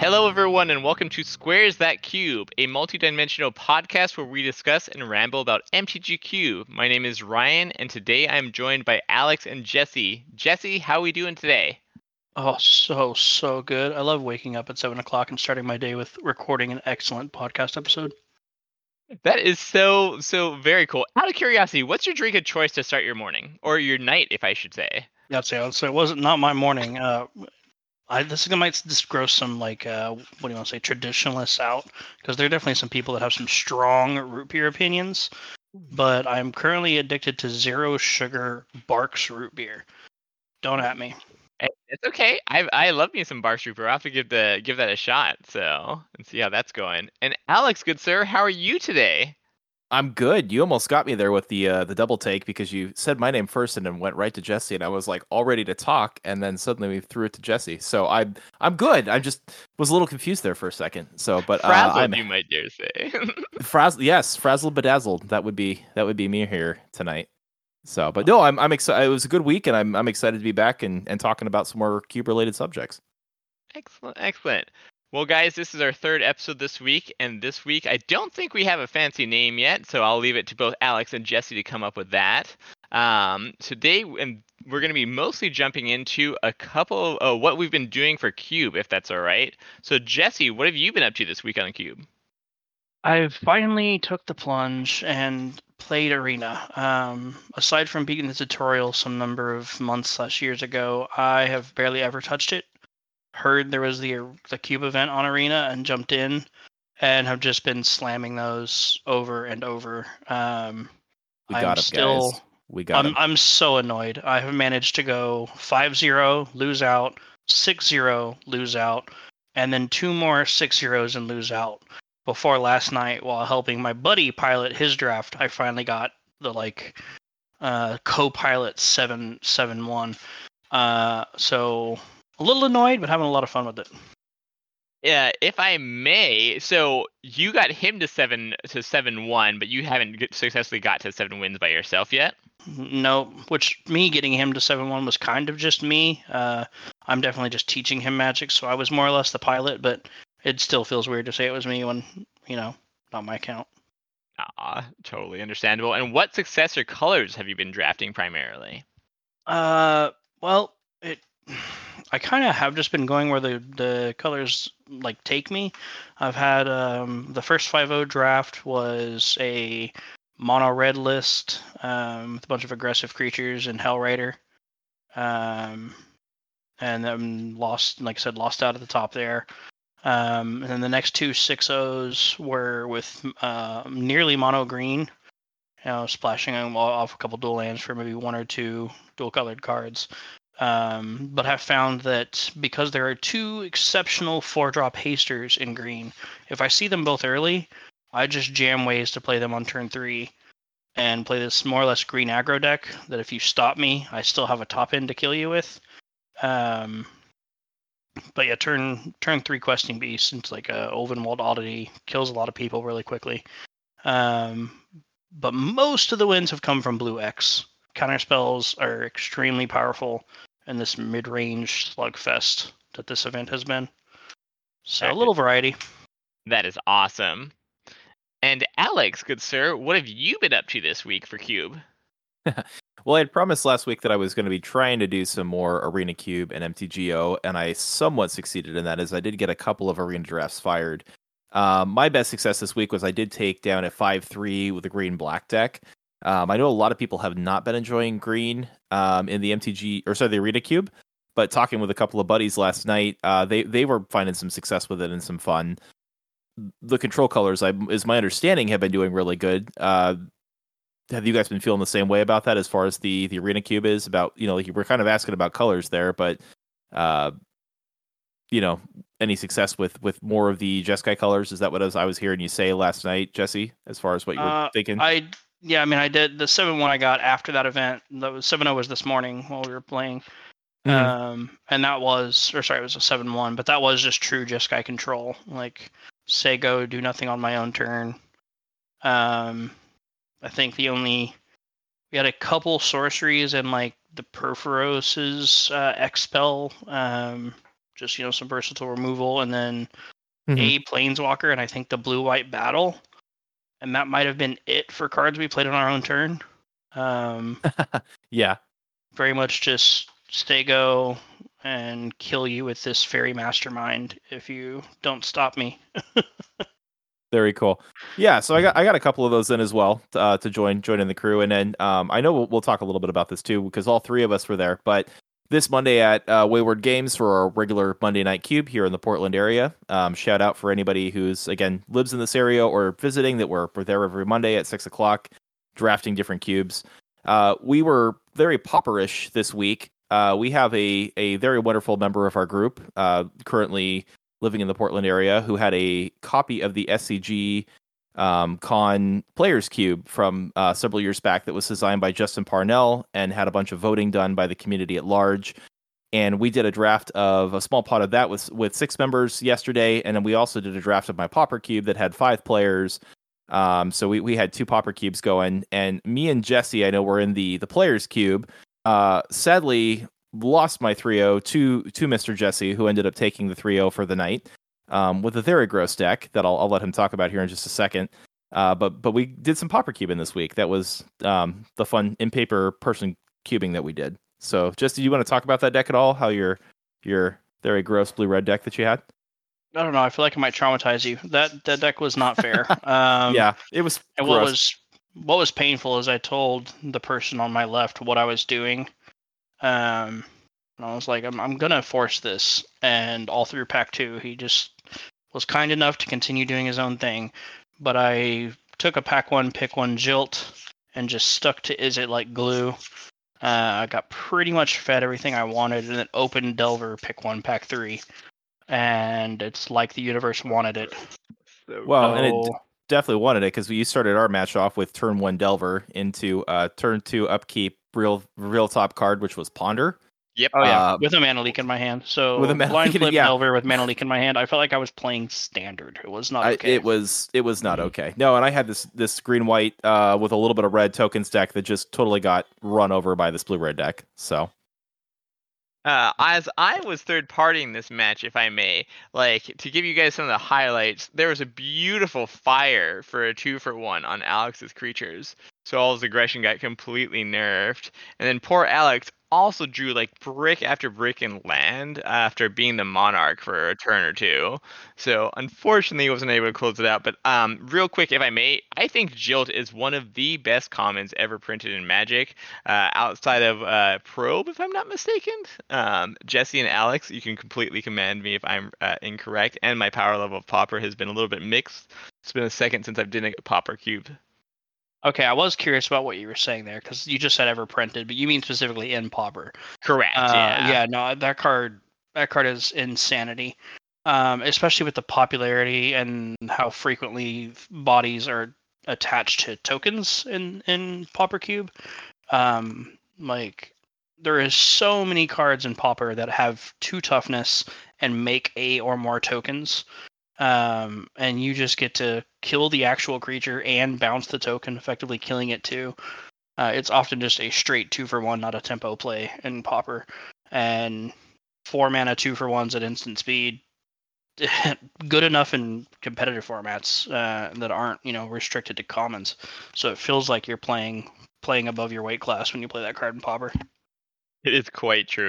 Hello, everyone, and welcome to Squares That Cube, a multi-dimensional podcast where we discuss and ramble about MTG Cube. My name is Ryan, and today I'm joined by Alex and Jesse. Jesse, how are we doing today? Oh, so good. I love waking up at 7 o'clock and starting my day with recording an excellent podcast episode. That is so very cool. Out of curiosity, what's your drink of choice to start your morning, or your night, if I should say? I'd say it wasn't not my morning. This might just gross some what do you want to say, traditionalists out, because there are definitely some people that have some strong root beer opinions. But I'm currently addicted to zero sugar Barks root beer. Don't at me. It's okay. I love me some Bark Trooper. I'll have to give that a shot. So and see how that's going. And Alex, good sir, how are you today? I'm good. You almost got me there with the double take because you said my name first and then went right to Jesse, and I was like all ready to talk, and then suddenly we threw it to Jesse. So I'm good. I just was a little confused there for a second. So, but Frazzled, you might dare say. frazzled bedazzled. That would be me here tonight. So, but no, I'm excited. It was a good week, and I'm excited to be back and talking about some more cube related subjects. Excellent. Well, guys, this is our third episode this week, and this week I don't think we have a fancy name yet, so I'll leave it to both Alex and Jesse to come up with that. Today, and we're going to be mostly jumping into a couple of what we've been doing for Cube, if that's all right. So, Jesse, what have you been up to this week on Cube? I finally took the plunge and played Arena. Aside from beating the tutorial some number of months/years ago, I have barely ever touched it. Heard there was the Cube event on Arena and jumped in, and have just been slamming those over and over. We got him, guys. We got him. I'm so annoyed. I have managed to go 5-0, lose out, 6-0, lose out, and then 2 more 6-0s and lose out. Before last night, while helping my buddy pilot his draft, I finally got the co-pilot 7-1. So a little annoyed, but having a lot of fun with it. Yeah, if I may, so you got him to 7-1, but you haven't successfully got to 7 wins by yourself yet? No, which me getting him to 7-1 was kind of just me. I'm definitely just teaching him Magic, so I was more or less the pilot, but it still feels weird to say it was me when, not my account. Totally understandable. And what successor colors have you been drafting primarily? Well, I kind of have just been going where the colors take me. I've had the first 5-0 draft was a mono red list with a bunch of aggressive creatures and Hellrider, and then lost out at the top there. And then the next 2 6-0s were with nearly mono green, splashing off a couple dual lands for maybe 1 or 2 dual colored cards. But have found that because there are 2 exceptional 4-drop hasters in green, if I see them both early, I just jam ways to play them on turn 3 and play this more or less green aggro deck that if you stop me, I still have a top end to kill you with. But yeah, turn 3 Questing Beast into a Ulvenwald Oddity, kills a lot of people really quickly. But most of the wins have come from Blue X. Counterspells are extremely powerful in this mid-range slugfest that this event has been. So a little variety. That is awesome. And Alex, good sir, what have you been up to this week for Cube? Well, I had promised last week that I was going to be trying to do some more Arena Cube and MTGO, and I somewhat succeeded in that, as I did get a couple of Arena drafts fired. My best success this week was I did take down a 5-3 with a green-black deck. I know a lot of people have not been enjoying green in the the Arena Cube, but talking with a couple of buddies last night, they were finding some success with it and some fun. The control colors, is my understanding, have been doing really good. Have you guys been feeling the same way about that as far as the Arena Cube is? About, we're kind of asking about colors there, but any success with more of the Jeskai colors? Is that what I was hearing you say last night, Jesse, as far as what you were thinking? I did the 7-1 I got after that event. That was 7-0 was this morning while we were playing. Mm-hmm. And that was, it was a 7-1, but that was just true Jeskai control. Say go, do nothing on my own turn. I think we had a couple sorceries and the Perforos's Expel just some versatile removal, and then Mhm. a Planeswalker, and I think the blue-white battle, and that might have been it for cards we played on our own turn. Yeah. Very much just stay go and kill you with this fairy mastermind if you don't stop me. Very cool. Yeah, so I got a couple of those in as well to join in the crew, and then I know we'll talk a little bit about this too because all three of us were there. But this Monday at Wayward Games for our regular Monday Night Cube here in the Portland area. Shout out for anybody who's again lives in this area or visiting that we're there every Monday at 6:00 drafting different cubes. We were very popperish this week. We have a very wonderful member of our group currently living in the Portland area who had a copy of the SCG Con Players Cube from several years back that was designed by Justin Parnell and had a bunch of voting done by the community at large. And we did a draft of a small pot of that with 6 members yesterday, and then we also did a draft of my Pauper Cube that had 5 players. So we had 2 Pauper Cubes going, and me and Jesse, I know, were in the Players Cube. Sadly, lost my 3-0 to Mr. Jesse, who ended up taking the 3-0 for the night with a very gross deck that I'll let him talk about here in just a second. But we did some Pauper Cubing this week. That was the fun in paper person cubing that we did. So, Jesse, do you want to talk about that deck at all? How your very gross blue-red deck that you had? I don't know. I feel like it might traumatize you. That deck was not fair. Yeah, it was. And gross. what was painful is I told the person on my left what I was doing. And I was like, I'm gonna force this. And all through pack 2, he just was kind enough to continue doing his own thing. But I took a pack 1, pick 1 Jilt and just stuck to Izzet like glue. I got pretty much fed everything I wanted, and then opened Delver, pick 1, pack 3. And it's like the universe wanted it. Well, and it definitely wanted it because we started our match off with turn 1 Delver into turn 2 upkeep real top card, which was Ponder. Yep. Oh yeah, with a Mana Leak in my hand. So with a blind flip Delver with Mana Leak in my hand. I felt like I was playing standard. It was not okay. It was not okay. No, and I had this green white with a little bit of red tokens deck that just totally got run over by this blue red deck. So. As I was third partying this match, if I may, like to give you guys some of the highlights, there was a beautiful fire for a 2-for-1 on Alex's creatures. So all his aggression got completely nerfed. And then poor Alex also drew like brick after brick in land after being the Monarch for a turn or two. So unfortunately, he wasn't able to close it out. But real quick, if I may, I think Jilt is one of the best commons ever printed in Magic, outside of Probe, if I'm not mistaken. Jesse and Alex, you can completely command me if I'm incorrect. And my power level of Pauper has been a little bit mixed. It's been a second since I've done a Pauper Cube. Okay, I was curious about what you were saying there because you just said ever printed, but you mean specifically in Pauper. Correct. Yeah. No, that card is insanity, especially with the popularity and how frequently bodies are attached to tokens in Pauper Cube. Like there is so many cards in Pauper that have 2 toughness and make 8 or more tokens. And you just get to kill the actual creature and bounce the token, effectively killing it too. It's often just a straight 2-for-1, not a tempo play in Pauper. And 4 mana 2-for-1s at instant speed, good enough in competitive formats that aren't restricted to commons. So it feels like you're playing above your weight class when you play that card in Pauper. It is quite true.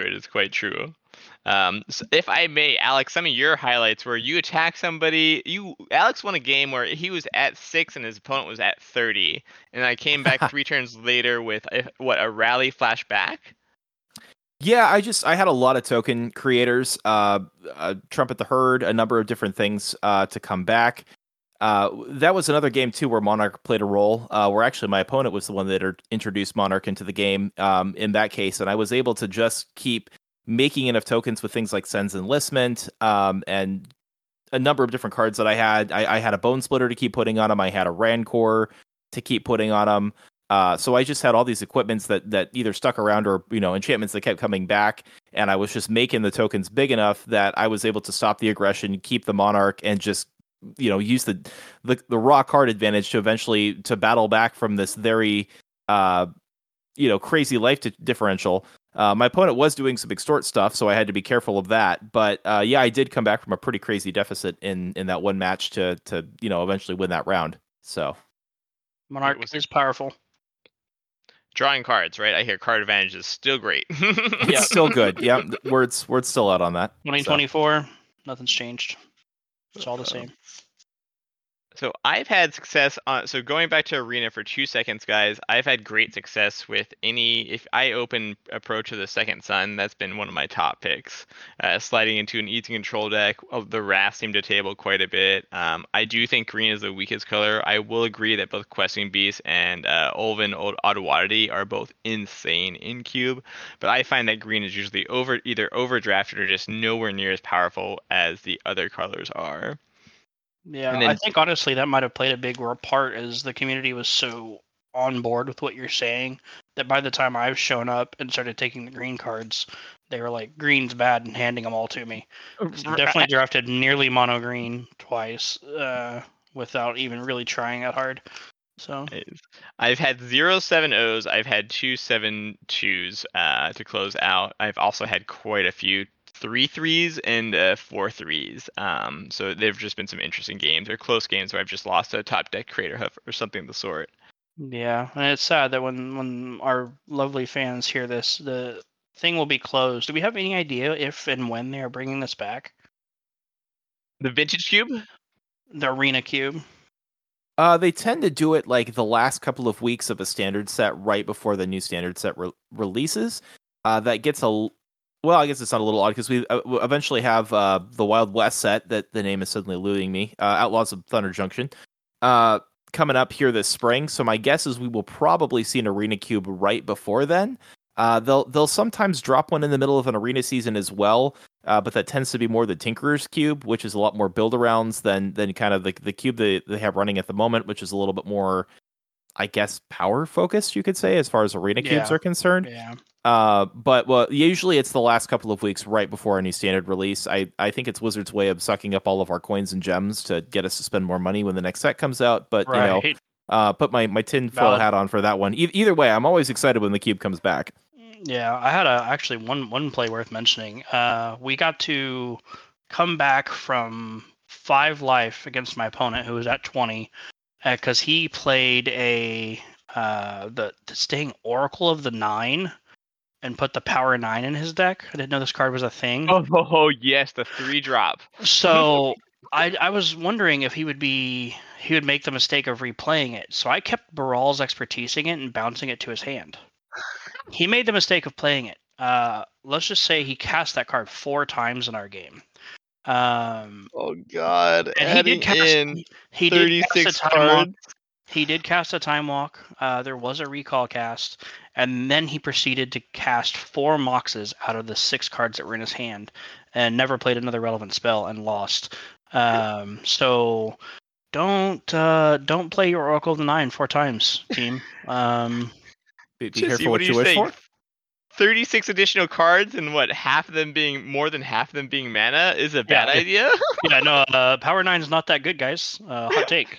So if I may, Alex, some of your highlights were you attack somebody. Alex won a game where he was at 6 and his opponent was at 30, and I came back 3 turns later with a rally flashback. Yeah, I had a lot of token creators, Trumpet the Herd, a number of different things to come back. That was another game too where Monarch played a role. Where actually my opponent was the one that introduced Monarch into the game. In that case, and I was able to just keep making enough tokens with things like Sen's Enlistment, and a number of different cards that I had. I had a Bone Splitter to keep putting on them. I had a Rancor to keep putting on them. So I just had all these equipments that either stuck around or enchantments that kept coming back, and I was just making the tokens big enough that I was able to stop the aggression, keep the Monarch, and just use the raw card advantage to eventually to battle back from this very crazy life differential. My opponent was doing some extort stuff, so I had to be careful of that. But yeah, I did come back from a pretty crazy deficit in that one match to eventually win that round. So Monarch is powerful. Drawing cards, right? I hear card advantage is still great. It's still good. Yeah, word's still out on that. 2024, nothing's changed. It's all the same. So I've had success on. So going back to Arena for 2 seconds, guys, I've had great success with if I open Approach of the Second Sun, that's been one of my top picks. Sliding into an easy control deck, the Wrath seem to table quite a bit. I do think green is the weakest color. I will agree that both Questing Beast and Ulven Ottawadity are both insane in Cube, but I find that green is usually either overdrafted or just nowhere near as powerful as the other colors are. Yeah, I think honestly that might have played a big part as the community was so on board with what you're saying that by the time I've shown up and started taking the green cards, they were like, green's bad, and handing them all to me. So definitely drafted nearly mono green twice without even really trying that hard. So I've had 0 7-0s, I've had 2 7-2s to close out. I've also had quite a few 3-3s and 4-3s. So there've just been some interesting games or close games where I've just lost to a top deck creator or something of the sort. Yeah, and it's sad that when our lovely fans hear this, the thing will be closed. Do we have any idea if and when they are bringing this back? The Vintage Cube? The Arena Cube? They tend to do it like the last couple of weeks of a standard set right before the new standard set releases. That gets well, I guess it's not a little odd because we eventually have the Wild West set that the name is suddenly eluding me. Outlaws of Thunder Junction coming up here this spring. So my guess is we will probably see an Arena Cube right before then. They'll sometimes drop one in the middle of an Arena season as well, but that tends to be more the Tinkerer's Cube, which is a lot more build-arounds than kind of the cube they have running at the moment, which is a little bit more, I guess, power-focused, you could say, as far as Arena Cubes are concerned. Yeah. But usually it's the last couple of weeks right before any standard release. I think it's Wizards' way of sucking up all of our coins and gems to get us to spend more money when the next set comes out. But put my tinfoil hat on for that one. Either way, I'm always excited when the cube comes back. Yeah, I had actually one play worth mentioning. We got to come back from 5 life against my opponent, who was at 20, because he played the Staying Oracle of the 9 and put the Power 9 in his deck. I didn't know this card was a thing. Oh yes, the 3-drop. So I was wondering if he would make the mistake of replaying it. So I kept Baral's Expertising it and bouncing it to his hand. He made the mistake of playing it. Let's just say he cast that card 4 times in our game. Oh God! And he did cast a Time Walk. He did cast a Time Walk. There was a recall cast, and then he proceeded to cast 4 Moxes out of the 6 cards that were in his hand, and never played another relevant spell and lost. So don't play your Oracle of the 9 4 times, team. Be careful what you wish for. 36 additional cards and more than half of them being mana is a bad idea. Yeah, no, Power 9 is not that good, guys. Hot take.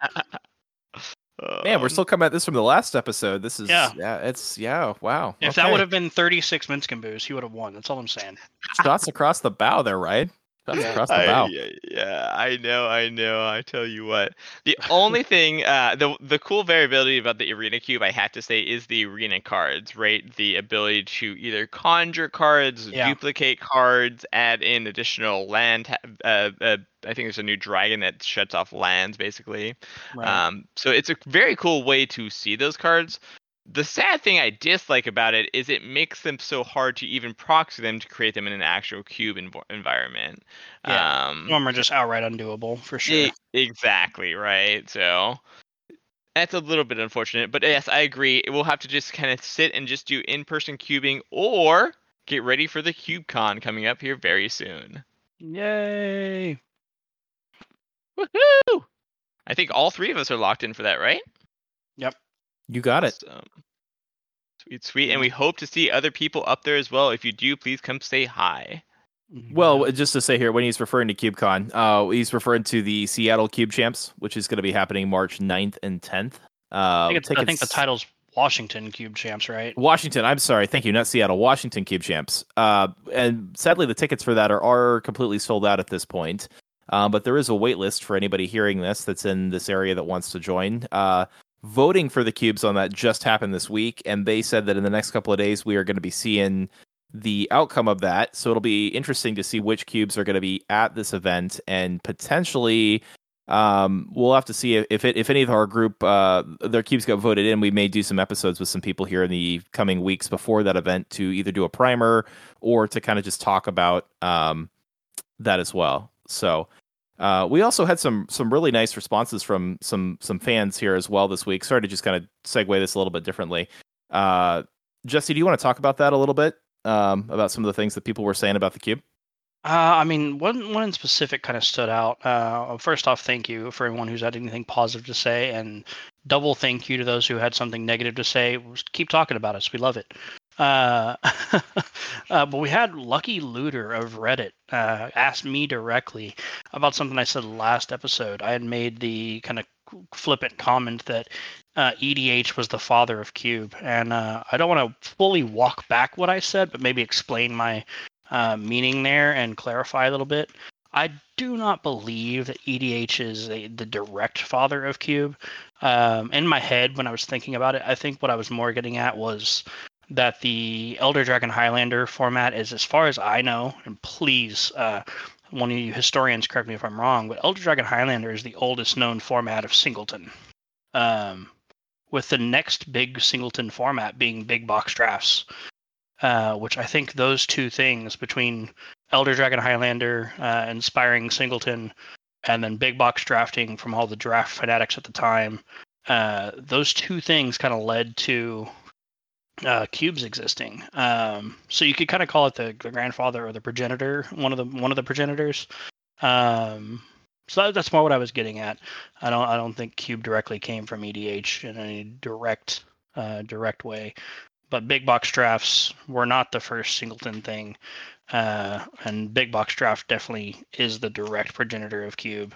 Man, we're still coming at this from the last episode. This is wow. If that would have been 36 Minskin Boos, he would have won. That's all I'm saying. Shots across the bow there, right? Across the bow. Yeah, I know. I tell you what. The only thing, the cool variability about the Arena Cube, I have to say, is the Arena cards, right? The ability to either conjure cards, duplicate cards, add in additional land. I think there's a new dragon that shuts off lands, basically. Right. So it's a very cool way to see those cards. The sad thing I dislike about it is it makes them so hard to even proxy them to create them in an actual cube environment. Yeah, some of them are just outright undoable, for sure. Exactly, right? So that's a little bit unfortunate. But yes, I agree. We'll have to just kind of sit and just do in-person cubing or get ready for the CubeCon coming up here very soon. Yay! Woohoo! I think all 3 of us are locked in for that, right? Yep. You got it. Sweet. And we hope to see other people up there as well. If you do, please come say hi. Well, just to say here, when he's referring to CubeCon, he's referring to the Seattle Cube Champs, which is going to be happening March 9th and 10th. I think the title's Washington Cube Champs, right? Washington, I'm sorry. Thank you. Not Seattle. Washington Cube Champs. And sadly, the tickets for that are completely sold out at this point. But there is a wait list for anybody hearing this that's in this area that wants to join. Voting for the cubes on that just happened this week, and they said that in the next couple of days we are going to be seeing the outcome of that. So it'll be interesting to see which cubes are going to be at this event, and potentially we'll have to see if any of our group their cubes got voted in. We may do some episodes with some people here in the coming weeks before that event to either do a primer or to kind of just talk about that as well. So we also had some really nice responses from some fans here as well this week. Sorry to just kind of segue this a little bit differently. Jesse, do you want to talk about that a little bit? About some of the things that people were saying about the cube? I mean, one in specific kind of stood out. First off, thank you for everyone who's had anything positive to say, and double thank you to those who had something negative to say. Just keep talking about us. We love it. But we had Lucky Looter of Reddit ask me directly about something I said last episode. I had made the kind of flippant comment that EDH was the father of Cube, and I don't want to fully walk back what I said, but maybe explain my meaning there and clarify a little bit. I do not believe that EDH is the direct father of Cube. In my head, when I was thinking about it, I think what I was more getting at was that the Elder Dragon Highlander format is, as far as I know, and please, one of you historians correct me if I'm wrong, but Elder Dragon Highlander is the oldest known format of Singleton. With the next big Singleton format being big box drafts, which I think those two things between Elder Dragon Highlander inspiring Singleton and then big box drafting from all the draft fanatics at the time, those two things kind of led to cubes existing. So you could kind of call it the grandfather or the progenitor, one of the progenitors. So that's more what I was getting at. I don't think cube directly came from EDH in any direct way. But big box drafts were not the first Singleton thing, and big box draft definitely is the direct progenitor of cube.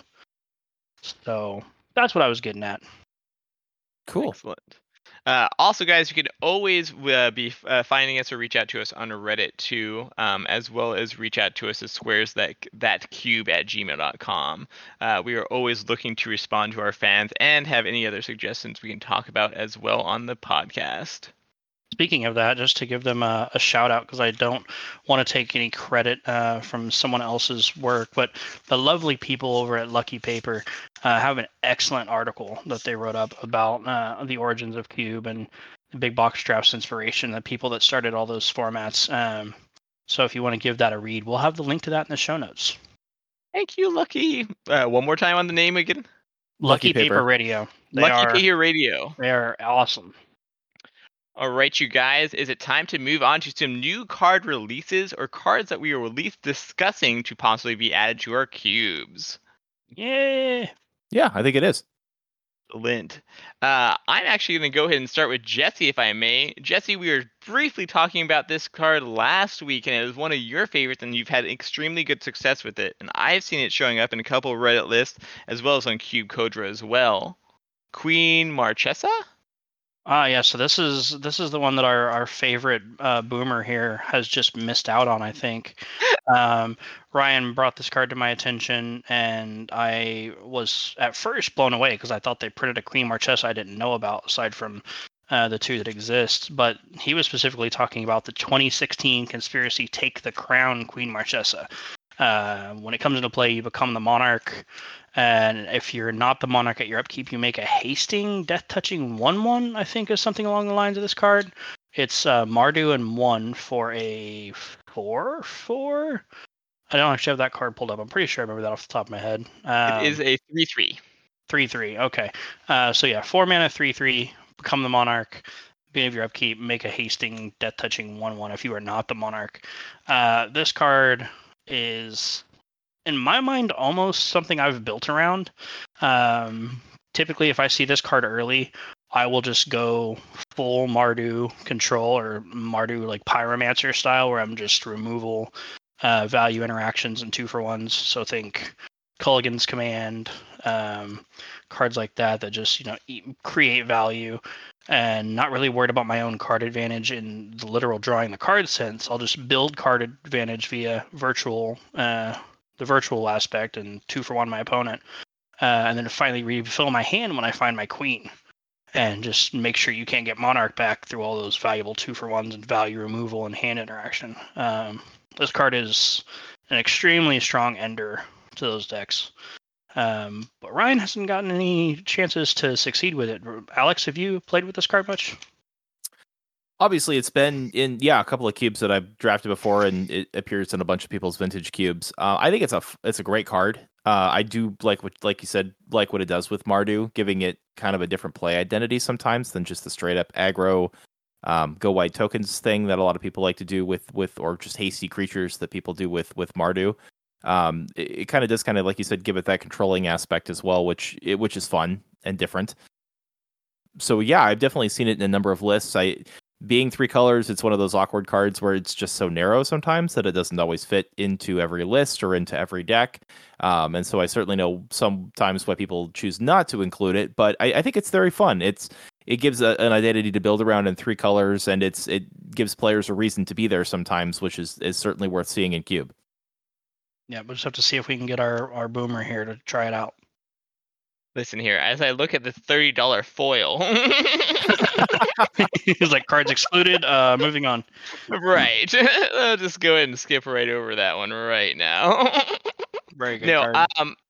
So that's what I was getting at. Cool. Excellent. Also, guys, you can always be finding us or reach out to us on Reddit too, as well as reach out to us at squares thatcube@gmail.com. We are always looking to respond to our fans and have any other suggestions we can talk about as well on the podcast. Speaking of that, just to give them a shout out, because I don't want to take any credit from someone else's work, but the lovely people over at Lucky Paper have an excellent article that they wrote up about the origins of Cube and the big box drafts inspiration, the people that started all those formats. So if you want to give that a read, we'll have the link to that in the show notes. Thank you, Lucky. One more time on the name again. Lucky Paper Radio. Lucky Paper Radio. They are awesome. All right, you guys, is it time to move on to some new card releases or cards that we are at least discussing to possibly be added to our cubes? Yeah. Yeah, I think it is. Excellent. I'm actually going to go ahead and start with Jesse, if I may. Jesse, we were briefly talking about this card last week, and it was one of your favorites, and you've had extremely good success with it. And I've seen it showing up in a couple of Reddit lists, as well as on Cube Kodra as well. Queen Marchesa? Yeah, so this is the one that our favorite boomer here has just missed out on, I think. Ryan brought this card to my attention, and I was at first blown away because I thought they printed a Queen Marchesa I didn't know about, aside from the two that exist. But he was specifically talking about the 2016 Conspiracy Take the Crown Queen Marchesa. When it comes into play, you become the monarch. And if you're not the monarch at your upkeep, you make a hasting, death-touching 1/1, I think is something along the lines of this card. It's Mardu and 1 for a 4/4. I don't actually have that card pulled up. I'm pretty sure I remember that off the top of my head. It is a 3/3. 3/3, okay. So yeah, 4 mana, 3/3, become the monarch. Beginning of your upkeep, make a hasting, death-touching 1/1 if you are not the monarch. This card is, in my mind, almost something I've built around. Typically, if I see this card early, I will just go full Mardu control, or Mardu like Pyromancer style, where I'm just removal value interactions and 2-for-1s. So think Culligan's Command, cards like that just create value. and not really worried about my own card advantage in the literal drawing the card sense. I'll just build card advantage via the virtual aspect, and 2-for-1 my opponent, and then finally refill my hand when I find my queen, and just make sure you can't get Monarch back through all those valuable 2-for-1s and value removal and hand interaction. This card is an extremely strong ender to those decks. But Ryan hasn't gotten any chances to succeed with it. Alex, have you played with this card much? Obviously, it's been in a couple of cubes that I've drafted before, and it appears in a bunch of people's vintage cubes. I think it's a great card. I do like you said, like what it does with Mardu, giving it kind of a different play identity sometimes than just the straight up aggro go white tokens thing that a lot of people like to do with or just hasty creatures that people do with Mardu. It kind of does like you said, give it that controlling aspect as well, which is fun and different. So yeah, I've definitely seen it in a number of lists. Being 3 colors, it's one of those awkward cards where it's just so narrow sometimes that it doesn't always fit into every list or into every deck. And so I certainly know sometimes why people choose not to include it, but I think it's very fun. It gives an identity to build around in 3 colors, and it gives players a reason to be there sometimes, which is certainly worth seeing in Cube. Yeah, we'll just have to see if we can get our boomer here to try it out. Listen here, as I look at the $30 foil. He's like, cards excluded, moving on. Right. I'll just go ahead and skip right over that one right now. Very good card.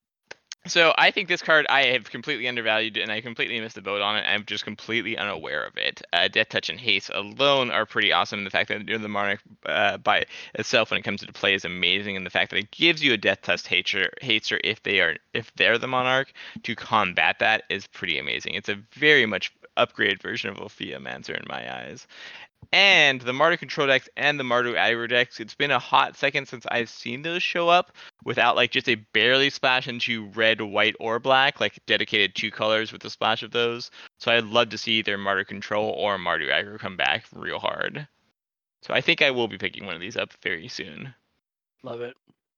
So I think this card I have completely undervalued, and I completely missed the boat on it. I'm just completely unaware of it. Death Touch and Haste alone are pretty awesome, and the fact that the Monarch by itself when it comes into play is amazing, and the fact that it gives you a Death Touch haster if they're the Monarch to combat that is pretty amazing. It's a very much upgraded version of Ophiomancer in my eyes. And the Mardu control decks and the Mardu aggro decks, it's been a hot second since I've seen those show up without just a barely splash into red, white, or black, dedicated 2 colors with a splash of those. So I'd love to see either Mardu control or Mardu aggro come back real hard. So I think I will be picking one of these up very soon. Love it.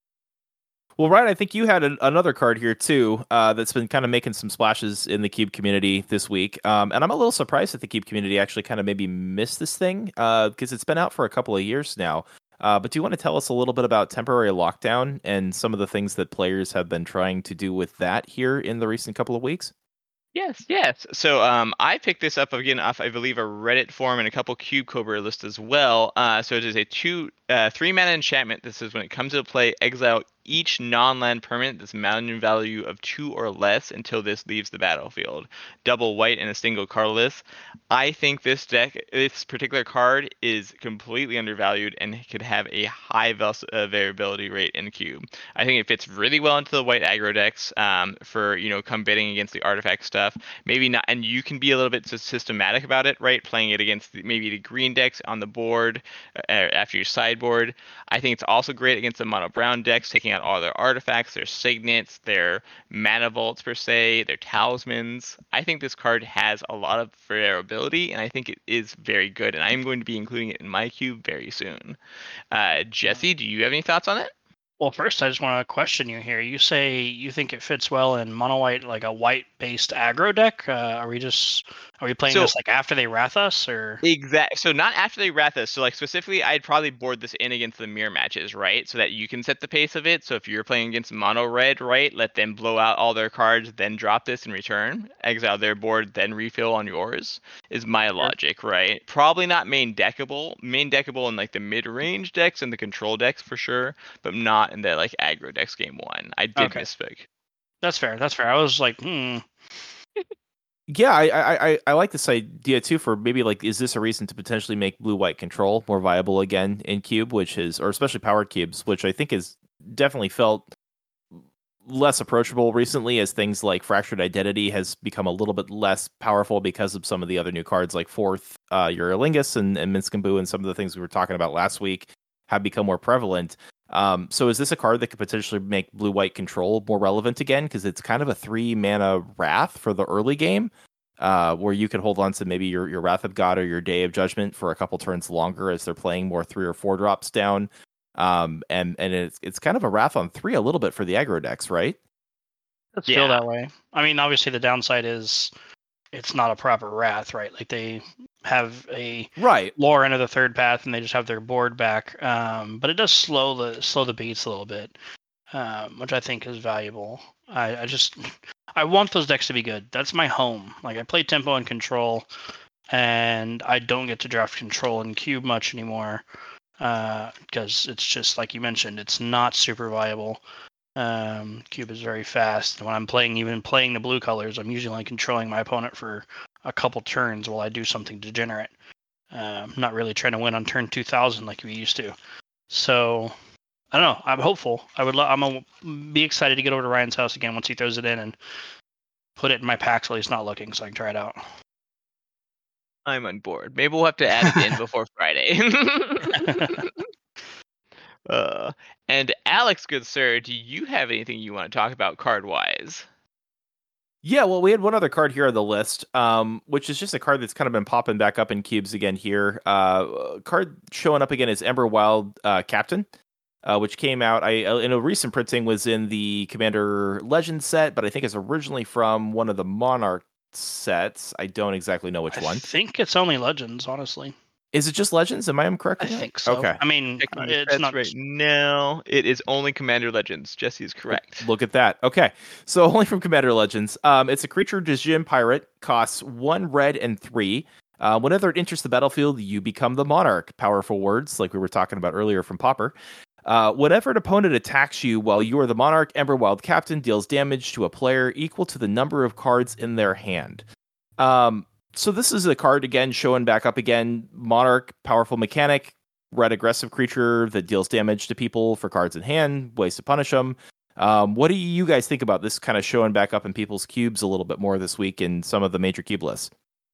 Well, Ryan, I think you had another card here too that's been kind of making some splashes in the Cube community this week. And I'm a little surprised that the Cube community actually kind of maybe missed this thing because it's been out for a couple of years now. But do you want to tell us a little bit about Temporary Lockdown and some of the things that players have been trying to do with that here in the recent couple of weeks? Yes. So I picked this up again off, I believe, a Reddit forum and a couple Cube Cobra lists as well. So it is a 3-mana enchantment. This is when it comes into play, exile each non-land permanent that's mountain value of 2 or less until this leaves the battlefield. Double white and a single colorless. I think this particular card is completely undervalued and could have a high variability rate in Cube. I think it fits really well into the white aggro decks for combating against the artifact stuff. Maybe not, and you can be a little bit systematic about it, right? Playing it against maybe the green decks on the board after your sideboard. I think it's also great against the mono brown decks, taking out all their artifacts, their signets, their mana vaults per se, their talismans. I think this card has a lot of variability, and I think it is very good, and I'm going to be including it in my cube very soon. Jesse, do you have any thoughts on it? Well, first, I just want to question you here. You say you think it fits well in mono white, like a white-based aggro deck. Are we playing this after they wrath us, or exactly? So not after they wrath us. So specifically, I'd probably board this in against the mirror matches, right? So that you can set the pace of it. So if you're playing against mono red, right, let them blow out all their cards, then drop this in return, exile their board, then refill on yours. Is my logic, right? Probably not main deckable. Main deckable in the mid-range decks and the control decks for sure, but not in the aggro decks game 1. I did misspeak. That's fair. I was like, Yeah, I like this idea too for maybe is this a reason to potentially make blue-white control more viable again in Cube, or especially powered cubes, which I think is definitely felt less approachable recently as things like Fractured Identity has become a little bit less powerful because of some of the other new cards like Fourth, Uralingus and Minskambu, and some of the things we were talking about last week have become more prevalent. So is this a card that could potentially make blue-white control more relevant again? Because it's kind of a 3-mana Wrath for the early game, where you could hold on to maybe your Wrath of God or your Day of Judgment for a couple turns longer as they're playing more 3 or 4 drops down. And it's kind of a Wrath on 3 a little bit for the aggro decks, right? Let's feel that way. I mean, obviously the downside is it's not a proper Wrath, right? Like they have a Right. lore into the third path, and they just have their board back. But it does slow the beats a little bit, which I think is valuable. I want those decks to be good. That's my home. Like I play Tempo and Control, and I don't get to draft Control and Cube much anymore because it's just like you mentioned, it's not super viable. Cube is very fast. When I'm playing the blue colors, I'm usually only controlling my opponent for a couple turns while I do something degenerate. Not really trying to win on turn 2000 like we used to. So I don't know. I'm hopeful. I'm gonna be excited to get over to Ryan's house again once he throws it in and put it in my packs while he's not looking, so I can try it out. I'm on board. Maybe we'll have to add it in before Friday. And Alex, good sir, do you have anything you want to talk about card-wise? Yeah, well, we had one other card here on the list, which is just a card that's kind of been popping back up in cubes again here. Card showing up again is Emberwild Captain, which came out in a recent printing, was in the Commander Legends set, but I think it's originally from one of the Monarch sets. I don't exactly know which one. I think it's only Legends, honestly. Is it just Legends? Am I correct? I think so. Okay. I mean, it's not right now. It is only Commander Legends. Jesse is correct. Look at that. Okay, so only from Commander Legends. It's a creature Djinn pirate, costs 1 red and 3. Whenever it enters the battlefield, you become the Monarch. Powerful words, like we were talking about earlier from Popper. Whenever an opponent attacks you while you are the Monarch, Emberwild Captain deals damage to a player equal to the number of cards in their hand. So this is a card, again, showing back up again. Monarch, powerful mechanic, red aggressive creature that deals damage to people for cards in hand, ways to punish them. What do you guys think about this kind of showing back up in people's cubes a little bit more this week in some of the major cube lists?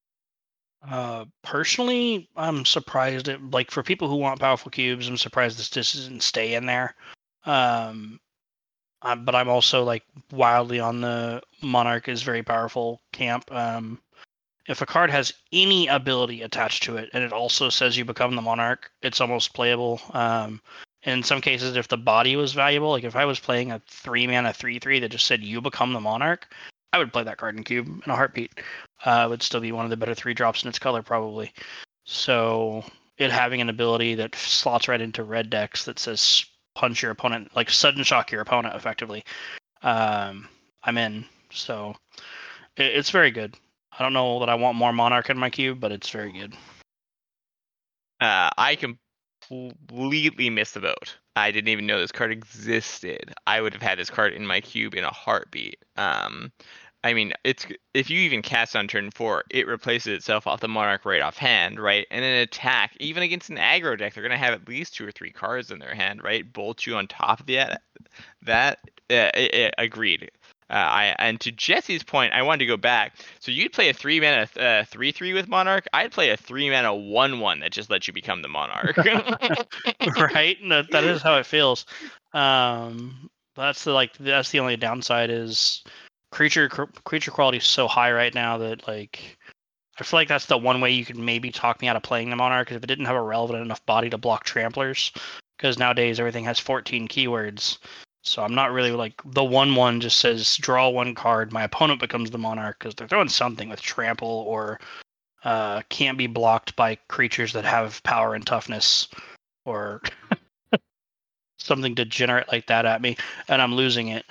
Personally, I'm surprised. Like for people who want powerful cubes, I'm surprised this doesn't stay in there. But I'm also like wildly on the Monarch is very powerful camp. If a card has any ability attached to it, and it also says you become the Monarch, it's almost playable. In some cases, if the body was valuable, like if I was playing a 3-mana 3/3 that just said you become the Monarch, I would play that card in cube in a heartbeat. It would still be one of the better 3-drops in its color, probably. So it having an ability that slots right into red decks that says punch your opponent, like sudden shock your opponent, effectively. I'm in. So it's very good. I don't know that I want more Monarch in my cube, but it's very good. I completely missed the boat. I didn't even know this card existed. I would have had this card in my cube in a heartbeat. I mean, it's if you even cast on turn 4, it replaces itself off the Monarch right off hand, right? And an attack, even against an aggro deck, they're going to have at least 2 or 3 cards in their hand, right? Bolt you on top of that. Agreed. And to Jesse's point, I wanted to go back. So you'd play a 3-mana 3/3 with Monarch. I'd play a 3-mana 1/1 that just lets you become the Monarch. Right? That is how it feels. That's the only downside is creature quality is so high right now that like I feel like that's the one way you could maybe talk me out of playing the Monarch, if it didn't have a relevant enough body to block tramplers, because nowadays everything has 14 keywords. So I'm not really like the 1/1 just says draw 1 card, my opponent becomes the Monarch, because they're throwing something with trample or can't be blocked by creatures that have power and toughness or something degenerate like that at me, and I'm losing it.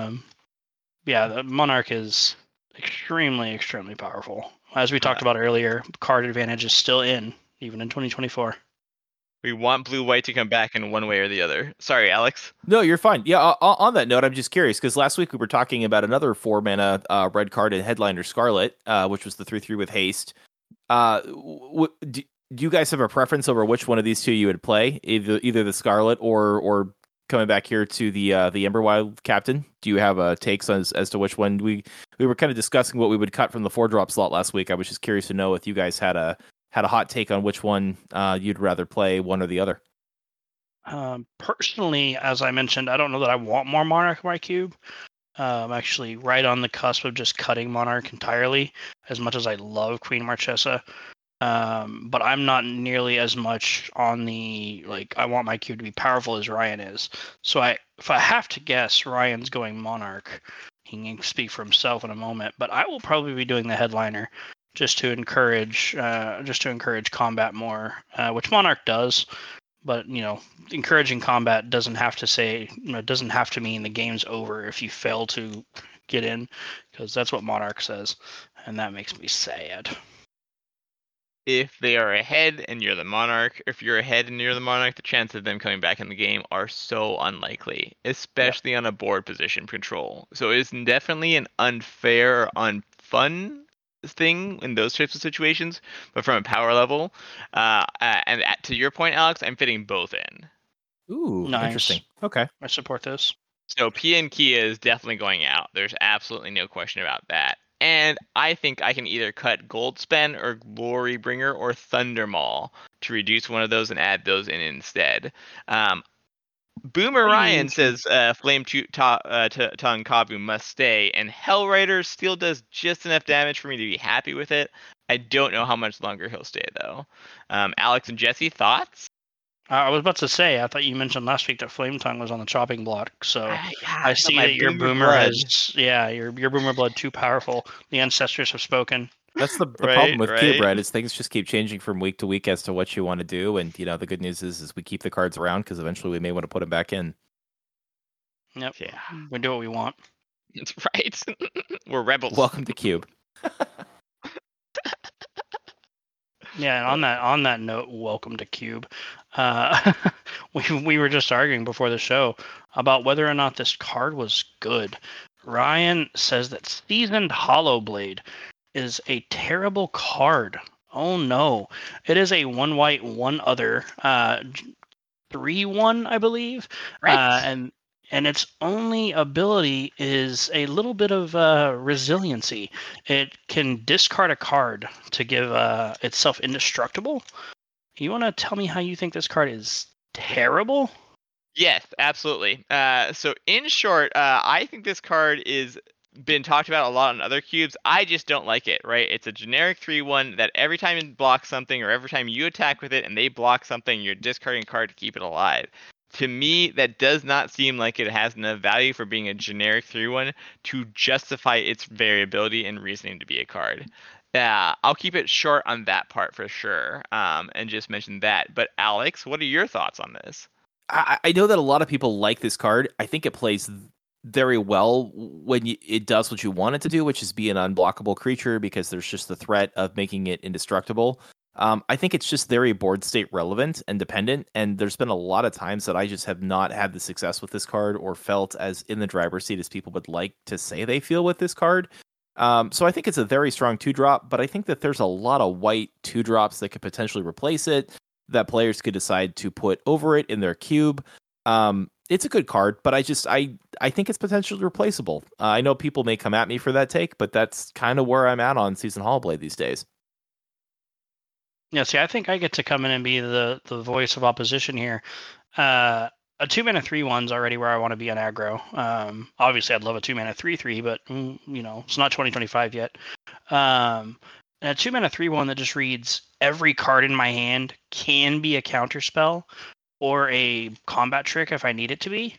Yeah, the Monarch is extremely, extremely powerful. As we talked about earlier, card advantage is still in, even in 2024. We want blue-white to come back in one way or the other. Sorry, Alex. No, you're fine. Yeah, on that note, I'm just curious, because last week we were talking about another 4-mana red card in Headliner Scarlet, which was the 3/3 with haste. Do you guys have a preference over which one of these two you would play? Either the Scarlet or coming back here to the Emberwild Captain? Do you have takes as to which one? We were kind of discussing what we would cut from the 4-drop slot last week. I was just curious to know if you guys had a hot take on which one you'd rather play, one or the other. Personally, as I mentioned, I don't know that I want more Monarch in my cube. I'm actually right on the cusp of just cutting Monarch entirely, as much as I love Queen Marchesa. But I'm not nearly as much on the, like, I want my cube to be powerful as Ryan is. So if I have to guess, Ryan's going Monarch. He can speak for himself in a moment, but I will probably be doing the headliner just to encourage combat more, which Monarch does. But encouraging combat doesn't have to mean the game's over if you fail to get in, because that's what Monarch says, and that makes me sad. If they are ahead and you're the Monarch, if you're ahead and you're the Monarch, the chances of them coming back in the game are so unlikely, especially on a board position control. So it's definitely an unfair or unfun thing in those types of situations, but from a power level, and to your point, Alex, I'm fitting both in. Ooh, nice. Interesting. Okay. I support this. So PN Kia is definitely going out. There's absolutely no question about that. And I think I can either cut Goldspan or Glorybringer or Thundermaw to reduce one of those and add those in instead. Boomer Ryan says Flame Tongue Kabu must stay, and Hellrider still does just enough damage for me to be happy with it. I don't know how much longer he'll stay, though. Alex and Jesse, thoughts? I was about to say, I thought you mentioned last week that Flame Tongue was on the chopping block, so I see that your Boomer has, your Boomer blood too powerful. The ancestors have spoken. That's the problem with Cube, right? Is things just keep changing from week to week as to what you want to do, and the good news is we keep the cards around because eventually we may want to put them back in. Yep. Yeah. We do what we want. That's right. We're rebels. Welcome to Cube. Yeah, and on that note, welcome to Cube. We were just arguing before the show about whether or not this card was good. Ryan says that Seasoned Hollowblade is a terrible card. Oh no. It is a 1 white, 1 other, 3/1, I believe. Right. And its only ability is a little bit of resiliency. It can discard a card to give itself indestructible. You want to tell me how you think this card is terrible? Yes, absolutely. So in short, I think this card is been talked about a lot on other cubes. I just don't like it, right? It's a generic 3/1 that every time it blocks something or every time you attack with it and they block something, you're discarding a card to keep it alive. To me, that does not seem like it has enough value for being a generic 3/1 to justify its variability and reasoning to be a card. I'll keep it short on that part for sure, and just mention that. But Alex, what are your thoughts on this? I know that a lot of people like this card. I think it plays very well when it does what you want it to do, which is be an unblockable creature because there's just the threat of making it indestructible. I think it's just very board state relevant and dependent, and there's been a lot of times that I just have not had the success with this card or felt as in the driver's seat as people would like to say they feel with this card. So I think it's a very strong 2-drop, but I think that there's a lot of white 2-drops that could potentially replace it, that players could decide to put over it in their cube. It's a good card, but I think it's potentially replaceable. I know people may come at me for that take, but that's kind of where I'm at on Seasoned Hollowblade these days. Yeah, see, I think I get to come in and be the voice of opposition here. A 2-mana 3/1's already where I want to be on aggro. Obviously, I'd love a 2-mana 3/3, but it's not 2025 yet. And a 2-mana 3/1 that just reads every card in my hand can be a counter spell or a combat trick if I need it to be.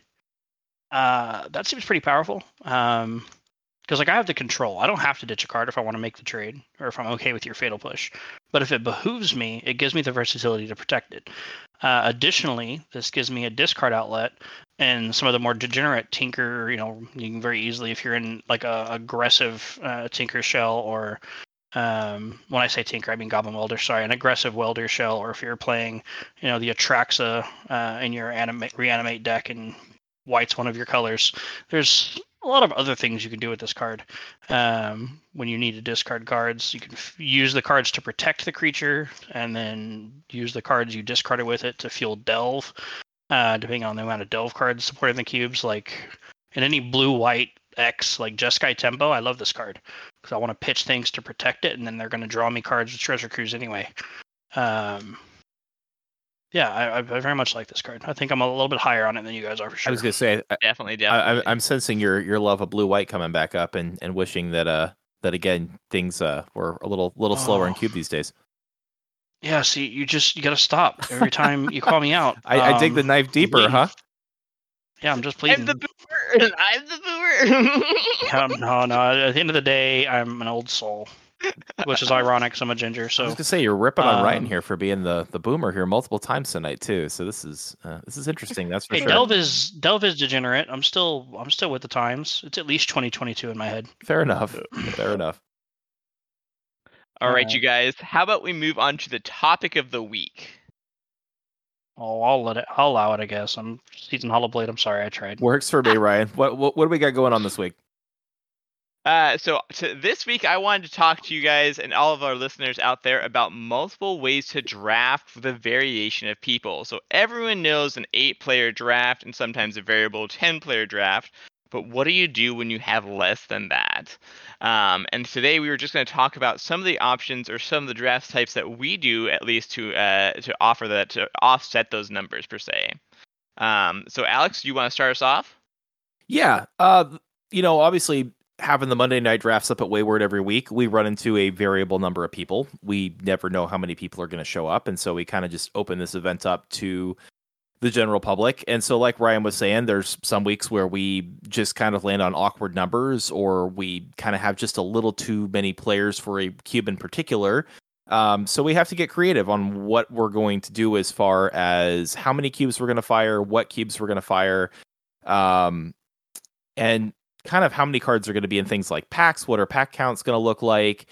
That seems pretty powerful. Because I have the control. I don't have to ditch a card if I want to make the trade or if I'm okay with your Fatal Push. But if it behooves me, it gives me the versatility to protect it. Additionally, this gives me a discard outlet, and some of the more degenerate Tinker, you can very easily, if you're in like a aggressive Tinker Shell, or when I say Tinker, I mean Goblin Welder, sorry, an aggressive Welder Shell, or if you're playing, the Atraxa in your Reanimate deck and white's one of your colors, there's a lot of other things you can do with this card. When you need to discard cards, you can use the cards to protect the creature, and then use the cards you discarded with it to fuel Delve, depending on the amount of Delve cards supporting the cubes. Like in any blue-white X, like Jeskai Tempo, I love this card because I want to pitch things to protect it, and then they're going to draw me cards with Treasure Cruise anyway. Yeah, I very much like this card. I think I'm a little bit higher on it than you guys are for sure. I was gonna say, definitely. I'm sensing your love of blue-white coming back up, and wishing that again things were a little slower in Cube these days. Yeah, see, you got to stop every time you call me out. I dig the knife deeper, huh? Yeah, I'm just pleading. I'm the boomer. I'm the boomer. No. At the end of the day, I'm an old soul, which is ironic because I'm a ginger. I was So gonna say you're ripping on Ryan here for being the boomer here multiple times tonight too. So this is interesting. That's for hey, sure. Delve is degenerate. I'm still with the times. It's at least 2022 in my head. Fair enough. Fair enough. All right, you guys. How about we move on to the topic of the week? Oh, I'll allow it. I guess I'm season Hollow Blade. I'm sorry, I tried. Works for me, Ryan. What do we got going on this week? So this week, I wanted to talk to you guys and all of our listeners out there about multiple ways to draft with a variation of people. So everyone knows an 8-player draft and sometimes a variable 10-player draft. But what do you do when you have less than that? And today we were just going to talk about some of the options or some of the draft types that we do, at least to offer that to offset those numbers per se. So Alex, do you want to start us off? Yeah. Obviously having the Monday night drafts up at Wayward every week, we run into a variable number of people. We never know how many people are going to show up, and so we kind of just open this event up to the general public. And so like Ryan was saying, there's some weeks where we just kind of land on awkward numbers, or we kind of have just a little too many players for a cube in particular. So we have to get creative on what we're going to do as far as how many cubes we're going to fire, what cubes we're going to fire, and kind of how many cards are going to be in things like packs, what are pack counts going to look like.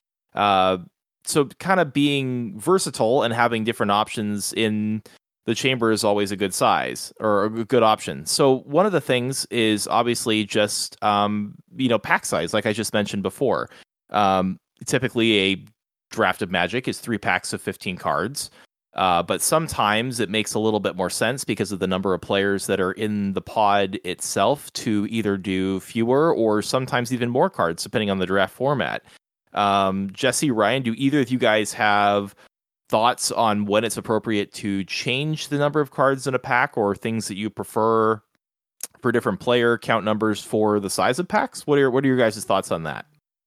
So kind of being versatile and having different options in the chamber is always a good size or a good option. So one of the things is obviously just, pack size, like I just mentioned before. Typically a draft of Magic is 3 packs of 15 cards. But sometimes it makes a little bit more sense because of the number of players that are in the pod itself to either do fewer or sometimes even more cards, depending on the draft format. Jesse, Ryan, do either of you guys have thoughts on when it's appropriate to change the number of cards in a pack, or things that you prefer for different player count numbers for the size of packs? What are your guys' thoughts on that?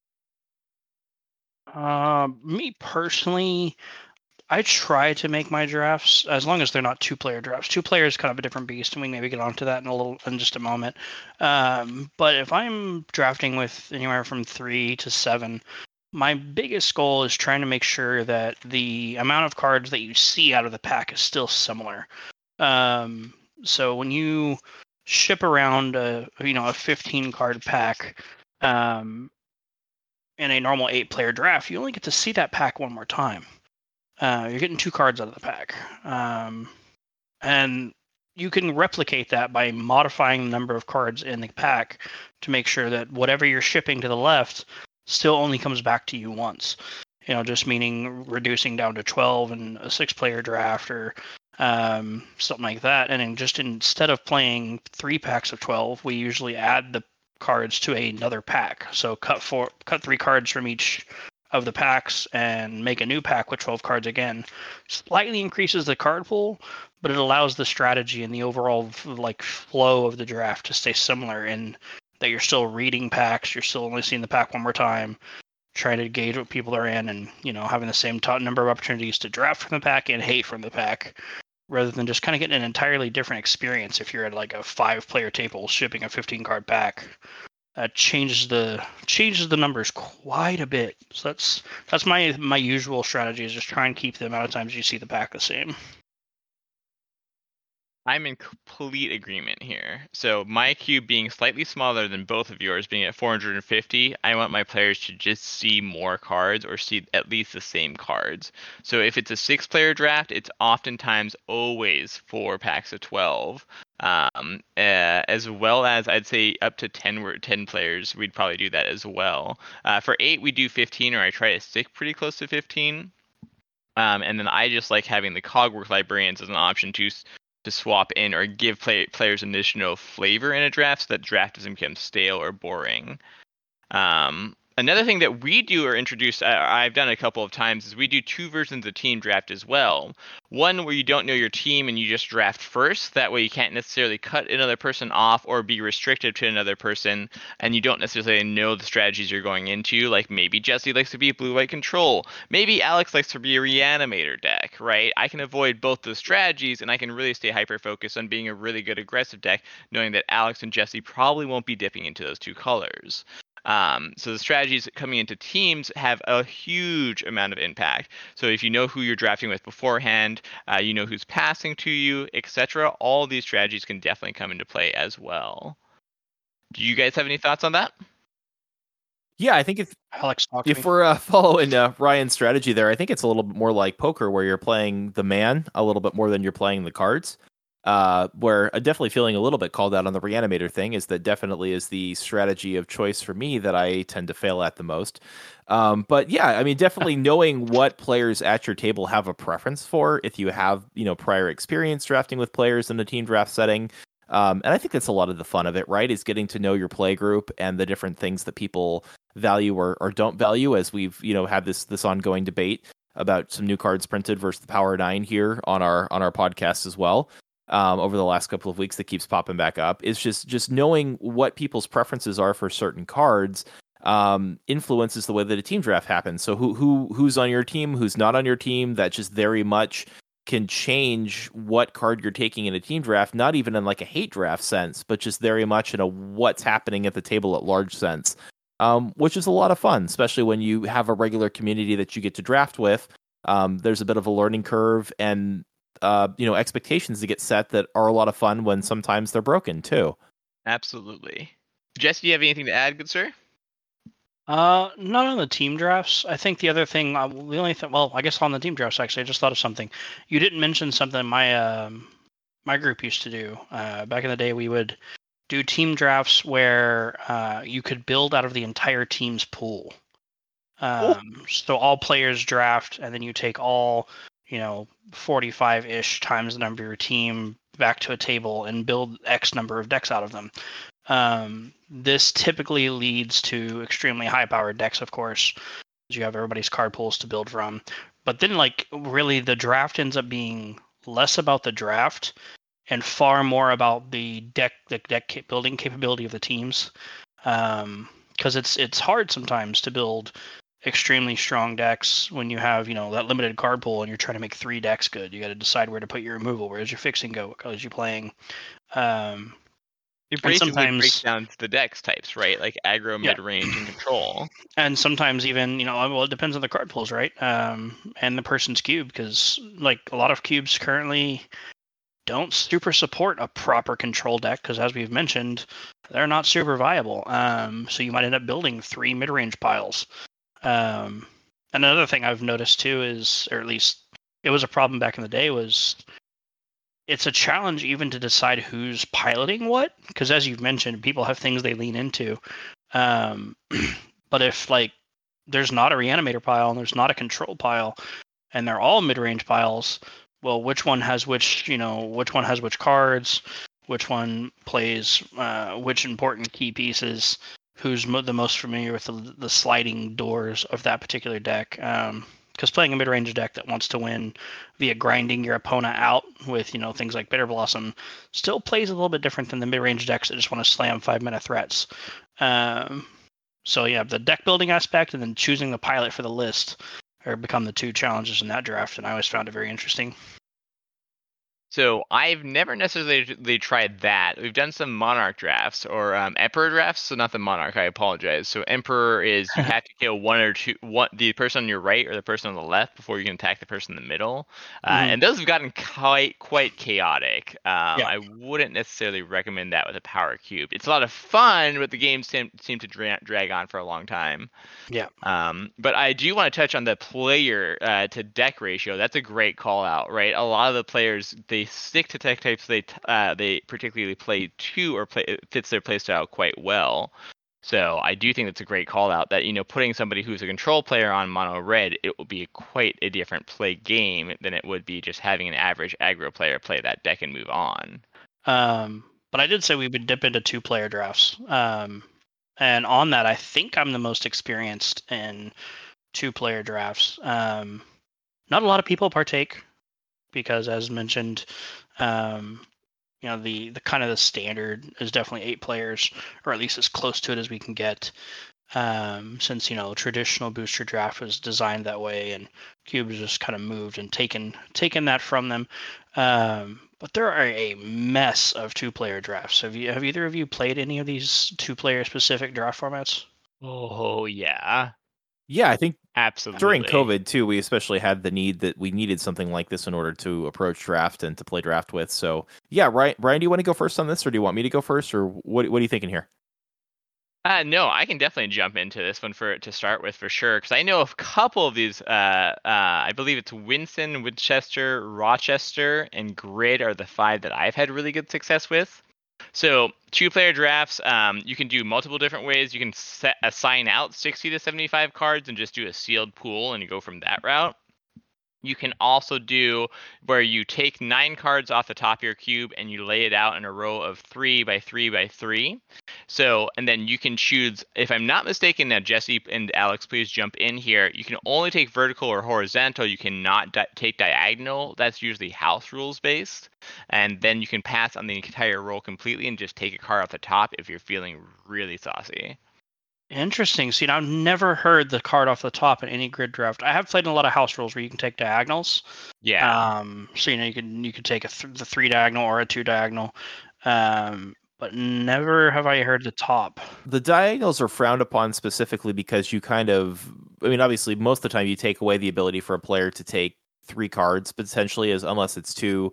Me personally, I try to make my drafts, as long as they're not 2-player drafts. 2-player is kind of a different beast, and we maybe get onto that in just a moment. But if I'm drafting with anywhere from 3 to 7, my biggest goal is trying to make sure that the amount of cards that you see out of the pack is still similar. So when you ship around a 15 card pack in a normal 8-player draft, you only get to see that pack one more time. You're getting 2 cards out of the pack. And you can replicate that by modifying the number of cards in the pack to make sure that whatever you're shipping to the left still only comes back to you once. Just meaning reducing down to 12 in a 6-player draft or something like that. And then just instead of playing 3 packs of 12, we usually add the cards to another pack. So cut 3 cards from each of the packs and make a new pack with 12 cards again. Slightly increases the card pool, but it allows the strategy and the overall flow of the draft to stay similar in that you're still reading packs, you're still only seeing the pack one more time, trying to gauge what people are in, and having the same number of opportunities to draft from the pack and hate from the pack, rather than just kind of getting an entirely different experience if you're at like a 5-player table shipping a 15-card pack. That changes the numbers quite a bit. So that's my usual strategy, is just try and keep the amount of times you see the pack the same. I'm in complete agreement here. So my cube being slightly smaller than both of yours, being at 450, I want my players to just see more cards or see at least the same cards. So if it's a 6-player draft, it's oftentimes always 4 packs of 12. As well as I'd say up to 10 players, we'd probably do that as well. For 8, we do 15, or I try to stick pretty close to 15. And then I just like having the Cogwork Librarians as an option to swap in or give players additional flavor in a draft, so that draft doesn't become stale or boring. Another thing that we do or introduce, I've done a couple of times, is we do 2 versions of team draft as well. One where you don't know your team and you just draft first. That way you can't necessarily cut another person off or be restricted to another person, and you don't necessarily know the strategies you're going into. Like maybe Jesse likes to be blue-white control. Maybe Alex likes to be a reanimator deck, right? I can avoid both those strategies, and I can really stay hyper-focused on being a really good aggressive deck, knowing that Alex and Jesse probably won't be dipping into those 2 colors. So the strategies coming into teams have a huge amount of impact. So if you know who you're drafting with beforehand, you know who's passing to you, etc. All these strategies can definitely come into play as well. Do you guys have any thoughts on that? Yeah, I think Alex, if we're following Ryan's strategy there, I think it's a little bit more like poker, where you're playing the man a little bit more than you're playing the cards. Where I'm definitely feeling a little bit called out on the reanimator thing is that definitely is the strategy of choice for me that I tend to fail at the most. But yeah, I mean, definitely knowing what players at your table have a preference for, if you have, prior experience drafting with players in a team draft setting. And I think that's a lot of the fun of it, right? Is getting to know your play group and the different things that people value or don't value, as we've, had this ongoing debate about some new cards printed versus the Power 9 here on our podcast as well. Over the last couple of weeks that keeps popping back up is just knowing what people's preferences are for certain cards influences the way that a team draft happens. So who's on your team, who's not on your team, that just very much can change what card you're taking in a team draft, not even in like a hate draft sense, but just very much in a what's happening at the table at large sense, which is a lot of fun, especially when you have a regular community that you get to draft with. There's a bit of a learning curve and expectations to get set that are a lot of fun when sometimes they're broken too. Absolutely. Jesse, do you have anything to add, good sir? Not on the team drafts. I think the other thing, the only thing, well, I guess on the team drafts, actually, I just thought of something. You didn't mention something my group used to do. Back in the day, we would do team drafts where you could build out of the entire team's pool. So all players draft, and then you take all 45-ish times the number of your team back to a table and build X number of decks out of them. This typically leads to extremely high-powered decks, of course, because you have everybody's card pools to build from. But then, really, the draft ends up being less about the draft and far more about the deck building capability of the teams. Because it's hard sometimes to build extremely strong decks when you have that limited card pool and you're trying to make 3 decks good. You got to decide where to put your removal, where's your fixing go, what colors you playing. It basically breaks down the decks types, right? Like aggro, mid-range, and control. And sometimes even it depends on the card pools, right? And the person's cube, because a lot of cubes currently don't super support a proper control deck, because as we've mentioned, they're not super viable. So you might end up building 3 mid-range piles. Another thing I've noticed too is, or at least it was a problem back in the day, was it's a challenge even to decide who's piloting what, because as you've mentioned, people have things they lean into. But if there's not a reanimator pile and there's not a control pile, and they're all mid-range piles, well, which one has which cards, which one plays which important key pieces, who's the most familiar with the sliding doors of that particular deck. Because playing a mid-range deck that wants to win via grinding your opponent out with things like Bitter Blossom still plays a little bit different than the mid-range decks that just want to slam 5-mana threats. So yeah, the deck building aspect and then choosing the pilot for the list become the 2 challenges in that draft, and I always found it very interesting. So I've never necessarily tried that. We've done some Monarch drafts or Emperor drafts, so not the Monarch. I apologize. So Emperor is you have to kill the person on your right or the person on the left before you can attack the person in the middle. And those have gotten quite chaotic. I wouldn't necessarily recommend that with a power cube. It's a lot of fun, but the games seem to drag on for a long time. Yeah. But I do want to touch on the player to deck ratio. That's a great call out, right? A lot of the players, they stick to tech types they particularly play to or fits their playstyle quite well. So I do think that's a great call out that putting somebody who's a control player on mono red, it will be quite a different play game than it would be just having an average aggro player play that deck and move on. But I did say we would dip into 2-player drafts. And on that, I think I'm the most experienced in 2-player drafts. Not a lot of people partake because, as mentioned, the kind of the standard is definitely 8 players, or at least as close to it as we can get. Since traditional booster draft was designed that way, and Cube has just kind of moved and taken that from them. But there are a mess of 2-player drafts. Have either of you played any of these 2-player specific draft formats? Oh yeah, Yeah, I think absolutely. during COVID too, we especially had the need that we needed something like this in order to approach draft and to play draft with. So yeah, Ryan, do you want to go first on this, or do you want me to go first, or what are you thinking here? No, I can definitely jump into this one to start with for sure, because I know a couple of these. I believe it's Winston, Winchester, Rochester, and Grid are the 5 that I've had really good success with. So 2-player drafts, you can do multiple different ways. You can assign out 60 to 75 cards and just do a sealed pool, and you go from that route. You can also do where you take 9 cards off the top of your cube and you lay it out in a row of 3 by 3 by 3. So, and then you can choose, if I'm not mistaken, now Jesse and Alex, please jump in here. You can only take vertical or horizontal. You cannot take diagonal. That's usually house rules based. And then you can pass on the entire roll completely and just take a card off the top if you're feeling really saucy. Interesting. See, I've never heard the card off the top in any grid draft. I have played in a lot of house rules where you can take diagonals. Yeah. So you could take the 3 diagonal or a 2 diagonal. But never have I heard the top. The diagonals are frowned upon specifically because you obviously most of the time you take away the ability for a player to take 3 cards potentially, unless it's 2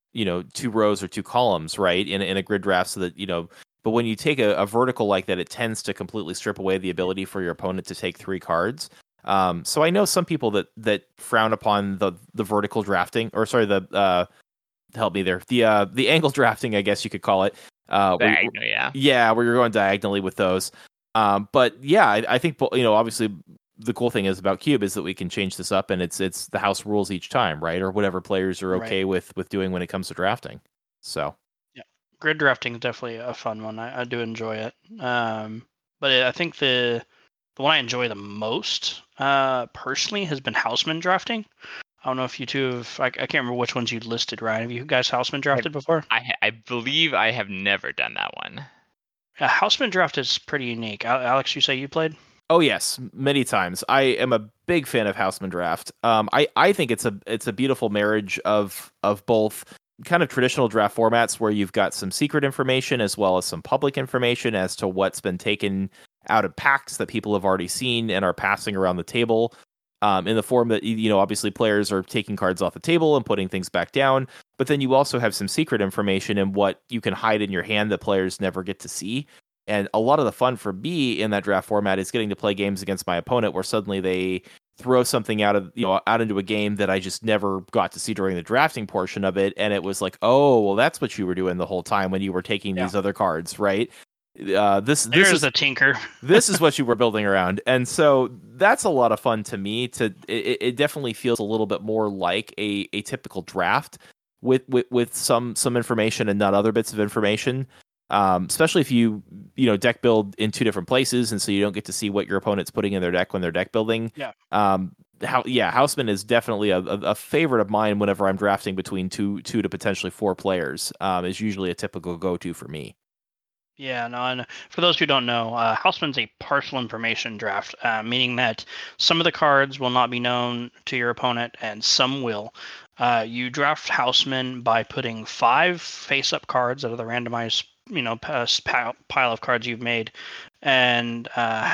rows or 2 columns, right? In a grid draft, so that but when you take a vertical like that, it tends to completely strip away the ability for your opponent to take 3 cards. So I know some people that frown upon the vertical drafting, or sorry, help me there, the angle drafting, I guess you could call it. Diagonal, yeah, where you're going diagonally with those. But yeah, I think obviously the cool thing is about Cube is that we can change this up, and it's the house rules each time, right? Or whatever players are okay with doing when it comes to drafting. So yeah, grid drafting is definitely a fun one. I do enjoy it. But I think the one I enjoy the most personally has been Houseman drafting. I don't know if you two have. I can't remember which ones you listed, Ryan. Have you guys Houseman drafted before? I believe I have never done that one. Houseman draft is pretty unique. Alex, you say you played? Oh yes, many times. I am a big fan of Houseman draft. I think it's a beautiful marriage of both kind of traditional draft formats where you've got some secret information as well as some public information as to what's been taken out of packs that people have already seen and are passing around the table. In the form that, obviously players are taking cards off the table and putting things back down, but then you also have some secret information and what you can hide in your hand that players never get to see. And a lot of the fun for me in that draft format is getting to play games against my opponent where suddenly they throw something out into a game that I just never got to see during the drafting portion of it. And it was like, oh, well, that's what you were doing the whole time when you were taking these other cards, right? This is a tinker. This is what you were building around, and so that's a lot of fun to me. It definitely feels a little bit more like a typical draft with some information and not other bits of information. Especially if you deck build in 2 different places, and so you don't get to see what your opponent's putting in their deck when they're deck building. Houseman is definitely a favorite of mine whenever I'm drafting between two to potentially 4 players. Is usually a typical go-to for me. Yeah, no, and for those who don't know, Houseman's a partial information draft, meaning that some of the cards will not be known to your opponent and some will. You draft Houseman by putting 5 face-up cards out of the randomized, pile of cards you've made, and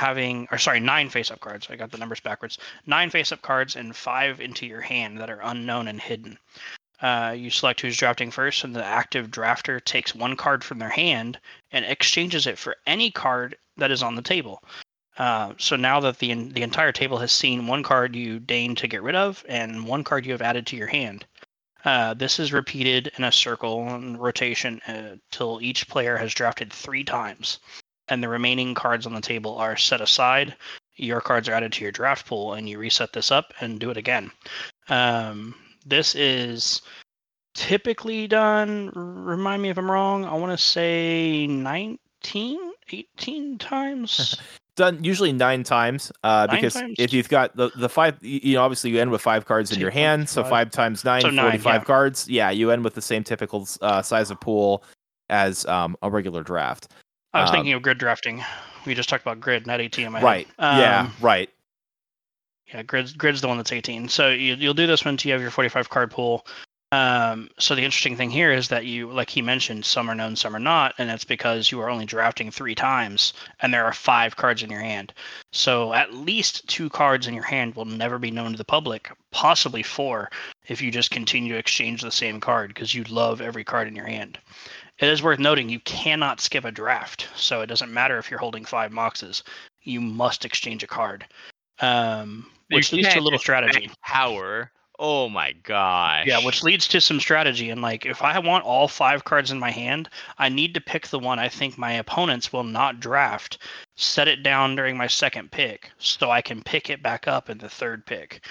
9 face-up cards. I got the numbers backwards. 9 face-up cards and 5 into your hand that are unknown and hidden. You select who's drafting first, and the active drafter takes 1 card from their hand and exchanges it for any card that is on the table. So now that the entire table has seen 1 card you deign to get rid of and 1 card you have added to your hand. This is repeated in a circle and rotation till each player has drafted 3 times, and the remaining cards on the table are set aside. Your cards are added to your draft pool, and you reset this up and do it again. This is typically done, remind me if I'm wrong, I want to say 19 18 times? Done usually 9 times, because times? if you've got the 5, obviously you end with 5 cards in your hand, so 5 times 9, So 9, 45 yeah. cards. Yeah, you end with the same typical size of pool as a regular draft. I was thinking of grid drafting. We just talked about grid, not 18 in my right. head. Right. Yeah, grid's the one that's 18. So you'll do this once you have your 45 card pool. So the interesting thing here is that you, like he mentioned, some are known, some are not, and that's because you are only drafting 3 times, and there are 5 cards in your hand. So at least 2 cards in your hand will never be known to the public, possibly 4 if you just continue to exchange the same card because you love every card in your hand. It is worth noting you cannot skip a draft, so it doesn't matter if you're holding 5 moxes. You must exchange a card, which leads to a little strategy. Power. Oh my gosh. Yeah, which leads to some strategy. And like, if I want all 5 cards in my hand, I need to pick the one I think my opponents will not draft, set it down during my second pick, so I can pick it back up in the third pick.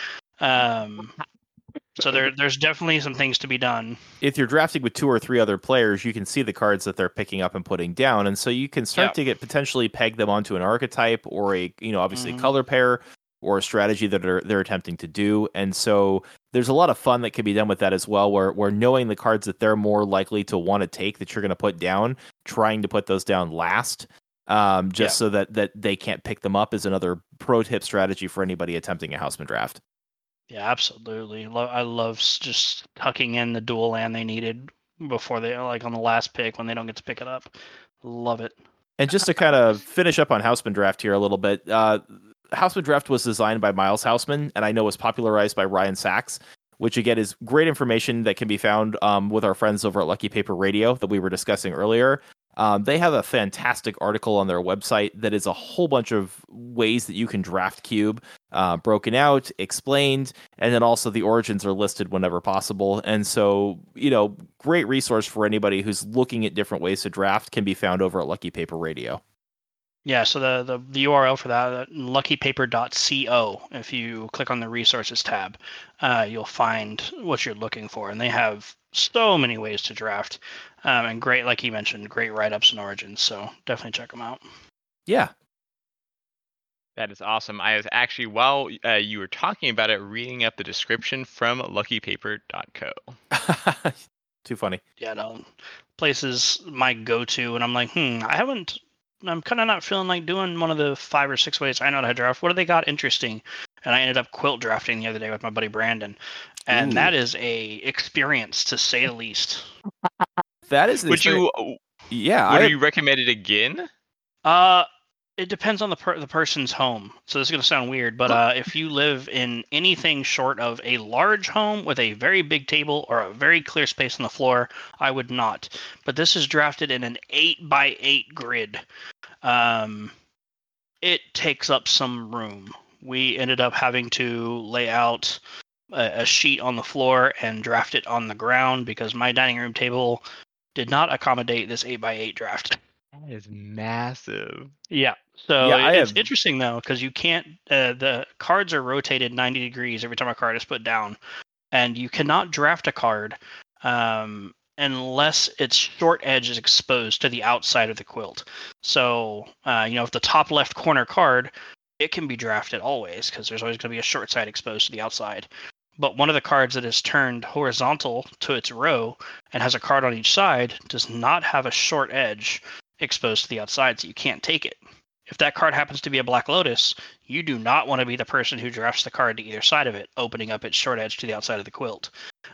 So there's definitely some things to be done. If you're drafting with 2 or 3 other players, you can see the cards that they're picking up and putting down, and so you can start to get potentially peg them onto an archetype or a obviously color pair or a strategy that they're attempting to do. And so there's a lot of fun that can be done with that as well, where knowing the cards that they're more likely to want to take that you're going to put down, trying to put those down last, so that they can't pick them up is another pro tip strategy for anybody attempting a Houseman draft. Yeah, absolutely. I love just tucking in the dual land they needed before they, like on the last pick when they don't get to pick it up. Love it. And just to kind of finish up on Houseman draft here a little bit, Houseman Draft was designed by Miles Houseman, and I know was popularized by Ryan Sachs, which again is great information that can be found with our friends over at Lucky Paper Radio that we were discussing earlier. They have a fantastic article on their website that is a whole bunch of ways that you can draft Cube, broken out, explained, and then also the origins are listed whenever possible. And so, great resource for anybody who's looking at different ways to draft can be found over at Lucky Paper Radio. Yeah, so the URL for that, luckypaper.co, if you click on the resources tab, you'll find what you're looking for. And they have so many ways to draft. And great, like you mentioned, great write-ups and origins. So definitely check them out. Yeah. That is awesome. I was actually, while you were talking about it, reading up the description from luckypaper.co. Too funny. Yeah, no, place is my go-to, and I'm like, I'm kind of not feeling like doing one of the 5 or 6 ways I know how to draft. What do they got interesting? And I ended up quilt drafting the other day with my buddy Brandon, and that is a experience to say the least. That is. Would you recommend it again? It depends on the person's home. So this is going to sound weird, but if you live in anything short of a large home with a very big table or a very clear space on the floor, I would not. But this is drafted in an 8x8 grid. It takes up some room. We ended up having to lay out a sheet on the floor and draft it on the ground because my dining room table did not accommodate this 8x8 draft. That is massive. Yeah. So it's interesting though, because you can't. The cards are rotated 90 degrees every time a card is put down, and you cannot draft a card unless its short edge is exposed to the outside of the quilt. So if the top left corner card, it can be drafted always because there's always going to be a short side exposed to the outside. But one of the cards that is turned horizontal to its row and has a card on each side does not have a short edge exposed to the outside, so you can't take it. If that card happens to be a Black Lotus, you do not want to be the person who drafts the card to either side of it, opening up its short edge to the outside of the quilt.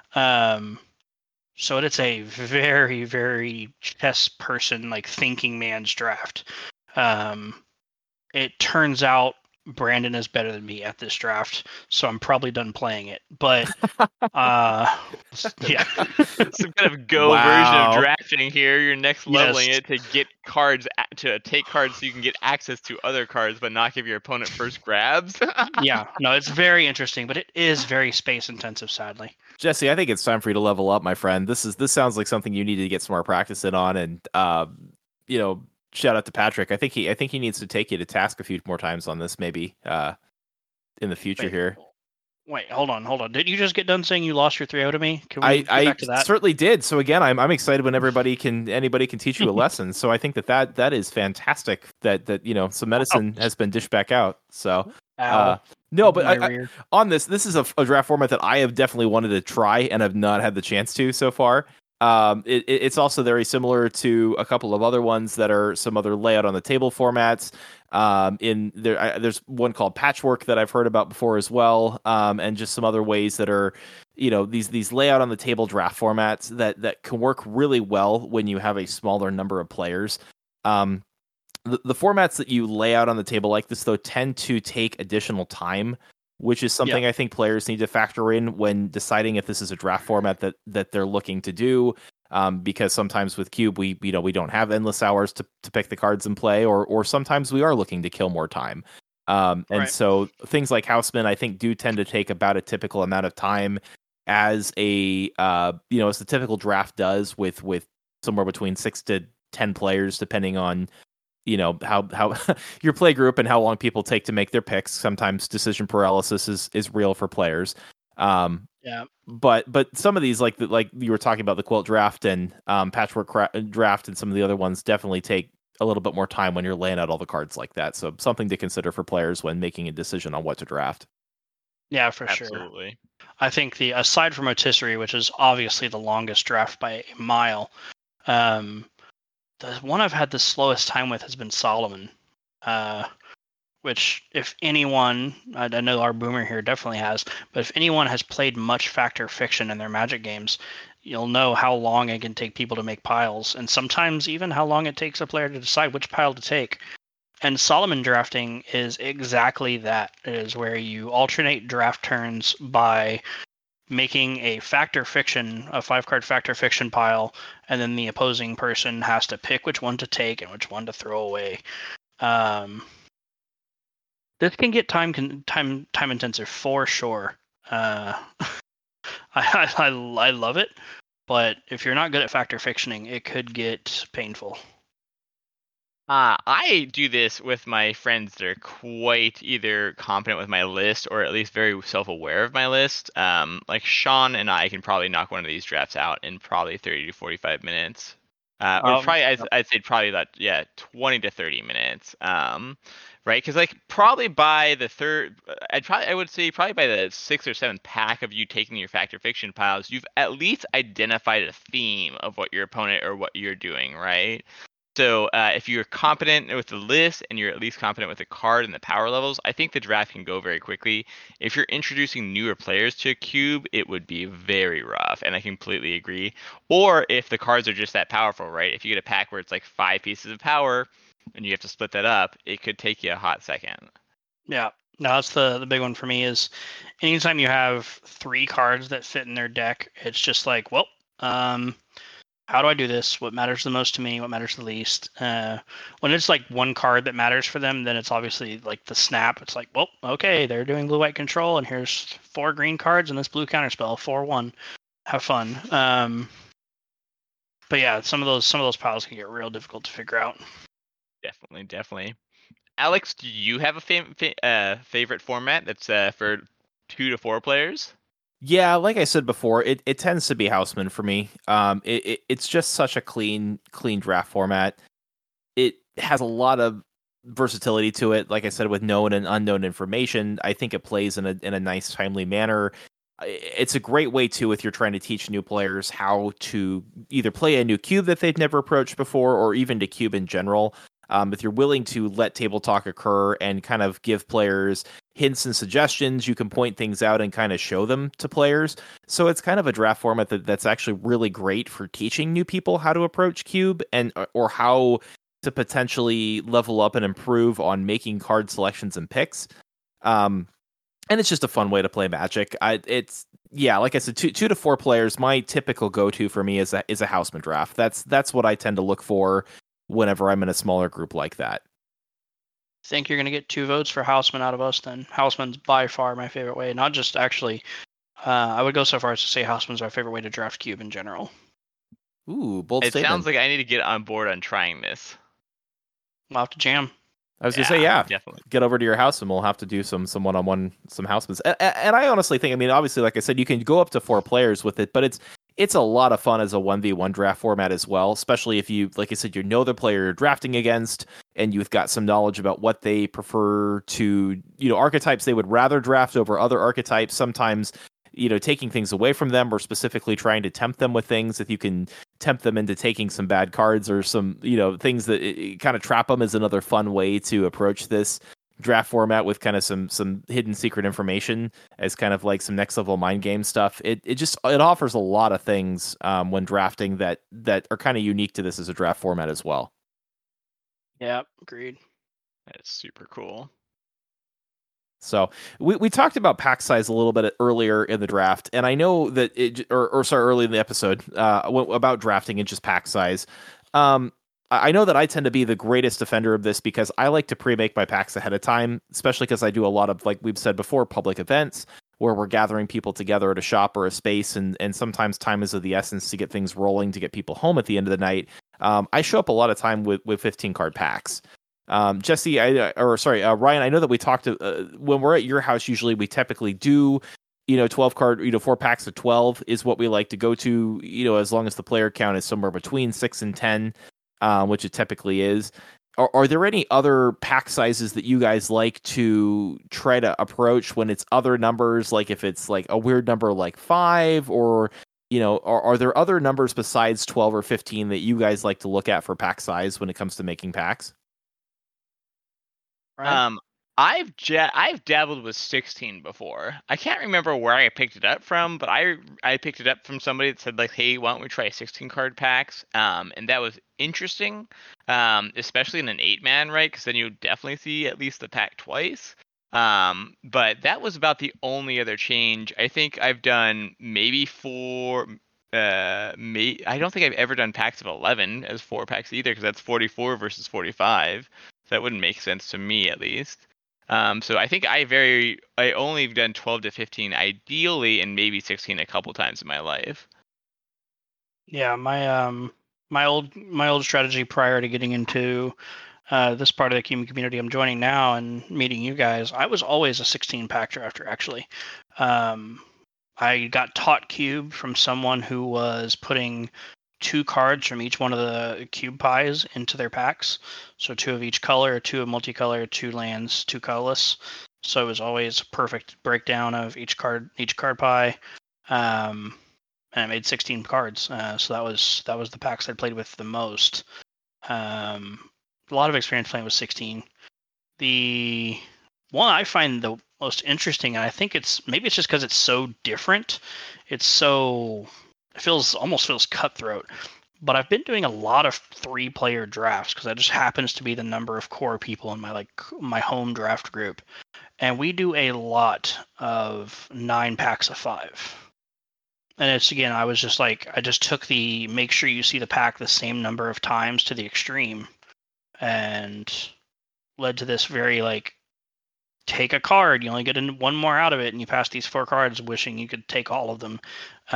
So it's a very, very chess person, like thinking man's draft. It turns out Brandon is better than me at this draft, so I'm probably done playing it. But yeah, some kind of Go version of drafting here. You're next leveling it to get cards, to take cards so you can get access to other cards, but not give your opponent first grabs. Yeah, no, it's very interesting, but it is very space intensive, sadly. Jesse, I think it's time for you to level up, my friend. This sounds like something you need to get some more practice in on, and shout out to Patrick. I think he needs to take you to task a few more times on this, maybe in the future here. Wait, hold on. Did you just get done saying you lost your 3-0 to me? Can we get back to that? Certainly did. So again, I'm excited when anybody can teach you a lesson. So I think that is fantastic. That some medicine has been dished back out. So no, but on this is a draft format that I have definitely wanted to try and have not had the chance to so far. It's also very similar to a couple of other ones that are some other layout on the table formats. There's one called Patchwork that I've heard about before as well, and just some other ways that are, these layout on the table draft formats that can work really well when you have a smaller number of players. The formats that you lay out on the table like this, though, tend to take additional time, which is something I think players need to factor in when deciding if this is a draft format that they're looking to do. Because sometimes with Cube, we don't have endless hours to pick the cards and play, or sometimes we are looking to kill more time. So things like Houseman, I think, do tend to take about a typical amount of time as as the typical draft does with somewhere between 6 to 10 players, depending on how your play group and how long people take to make their picks. Sometimes decision paralysis is real for players. But some of these, like you were talking about, the Quilt draft and Patchwork draft and some of the other ones, definitely take a little bit more time when you're laying out all the cards like that. So something to consider for players when making a decision on what to draft. Yeah, for Absolutely. Sure. I think aside from Rotisserie, which is obviously the longest draft by a mile, the one I've had the slowest time with has been Solomon, which, if anyone, I know our Boomer here definitely has, but if anyone has played much Fact or Fiction in their Magic games, you'll know how long it can take people to make piles, and sometimes even how long it takes a player to decide which pile to take. And Solomon drafting is exactly that. It is where you alternate draft turns by making a Fact or Fiction, a 5-card Fact or Fiction pile, and then the opposing person has to pick which one to take and which one to throw away. This can get time intensive for sure. I love it, but if you're not good at Fact or Fictioning, it could get painful. I do this with my friends that are quite either competent with my list or at least very self-aware of my list. Like Sean and I can probably knock one of these drafts out in probably 30 to 45 minutes. Or probably, I'd say probably about 20 to 30 minutes. Right? Because probably by the third, I would say probably by the 6th or 7th pack of you taking your Fact or Fiction piles, you've at least identified a theme of what your opponent or what you're doing, right? So if you're competent with the list and you're at least competent with the card and the power levels, I think the draft can go very quickly. If you're introducing newer players to a cube, it would be very rough, and I completely agree. Or if the cards are just that powerful, right? If you get a pack where it's 5 pieces of power and you have to split that up, it could take you a hot second. Yeah. No, that's the big one for me is anytime you have 3 cards that fit in their deck, it's just how do I do this? What matters the most to me? What matters the least? When it's one card that matters for them, then it's obviously the snap. It's okay, they're doing blue-white control, and here's 4 green cards and this blue counterspell, 4/1. Have fun. But yeah, some of those piles can get real difficult to figure out. Definitely. Alex, do you have a favorite format that's for 2 to 4 players? Yeah, like I said before, it tends to be Houseman for me. It's just such a clean draft format. It has a lot of versatility to it. Like I said, with known and unknown information, I think it plays in a nice, timely manner. It's a great way too if you're trying to teach new players how to either play a new cube that they've never approached before, or even to cube in general. If you're willing to let table talk occur and kind of give players hints and suggestions, you can point things out and kind of show them to players. So it's kind of a draft format that's actually really great for teaching new people how to approach cube or how to potentially level up and improve on making card selections and picks. And it's just a fun way to play Magic. Like I said, 2 to 4 players. My typical go-to for me is a Houseman draft. That's what I tend to look for whenever I'm in a smaller group like that. Think you're going to get 2 votes for Houseman out of us then. Houseman's by far my favorite way. Not just actually, I would go so far as to say Houseman's my favorite way to draft cube in general. Ooh, bold statement. It sounds like I need to get on board on trying this. We'll have to jam. I was gonna say, yeah, definitely. get over to your house and we'll have to do some one-on-one, some housemans. And I honestly think, I mean, obviously, like I said, you can go up to 4 players with it, but it's a lot of fun as a 1v1 draft format as well, especially if you, like I said, you know the player you're drafting against and you've got some knowledge about what they prefer to, archetypes they would rather draft over other archetypes. Sometimes, taking things away from them or specifically trying to tempt them with things. If you can tempt them into taking some bad cards or some, things that kind of trap them, is another fun way to approach this draft format, with kind of some hidden secret information as kind of like some next level mind game stuff. It offers a lot of things when drafting that are kind of unique to this as a draft format as well. Yeah, agreed. That's super cool. So we talked about pack size a little bit earlier in the draft, and I know that early in the episode about drafting and just pack size. I know that I tend to be the greatest defender of this because I like to pre-make my packs ahead of time, especially because I do a lot of, like we've said before, public events where we're gathering people together at a shop or a space, and sometimes time is of the essence to get things rolling, to get people home at the end of the night. I show up a lot of time with 15 card packs. Jesse, Ryan, I know that we talked when we're at your house, usually we typically do, 12 card, 4 packs of 12 is what we like to go to, as long as the player count is somewhere between 6 and 10, which it typically is. Are there any other pack sizes that you guys like to try to approach when it's other numbers, like if it's like a weird number like 5, or, are there other numbers besides 12 or 15 that you guys like to look at for pack size when it comes to making packs? Right. I've dabbled with 16 before. I can't remember where I picked it up from, but I picked it up from somebody that said, like, hey, why don't we try 16 card packs? And that was interesting, especially in an 8-man, right? Because then you definitely see at least the pack twice. But that was about the only other change. I think I've done maybe 4. I don't think I've ever done packs of 11 as 4 packs either, because that's 44 versus 45. So that wouldn't make sense to me, at least. So I think I only have done 12 to 15 ideally, and maybe 16 a couple times in my life. Yeah, my old strategy prior to getting into this part of the community I'm joining now and meeting you guys, I was always a 16 pack drafter. Actually, I got taught cube from someone who was putting 2 cards from each one of the cube pies into their packs. So 2 of each color, 2 of multicolor, 2 lands, 2 colorless. So it was always a perfect breakdown of each card pie. And I made 16 cards. So that was the packs I played with the most. A lot of experience playing with 16. The one I find the most interesting, and I think it's just because it's so different. It almost feels cutthroat. But I've been doing a lot of 3-player drafts because that just happens to be the number of core people in my home draft group, and we do a lot of 9 packs of 5. And it's, again, I just took the make sure you see the pack the same number of times to the extreme, and led to this very, like, take a card, you only get one more out of it, and you pass these 4 cards wishing you could take all of them.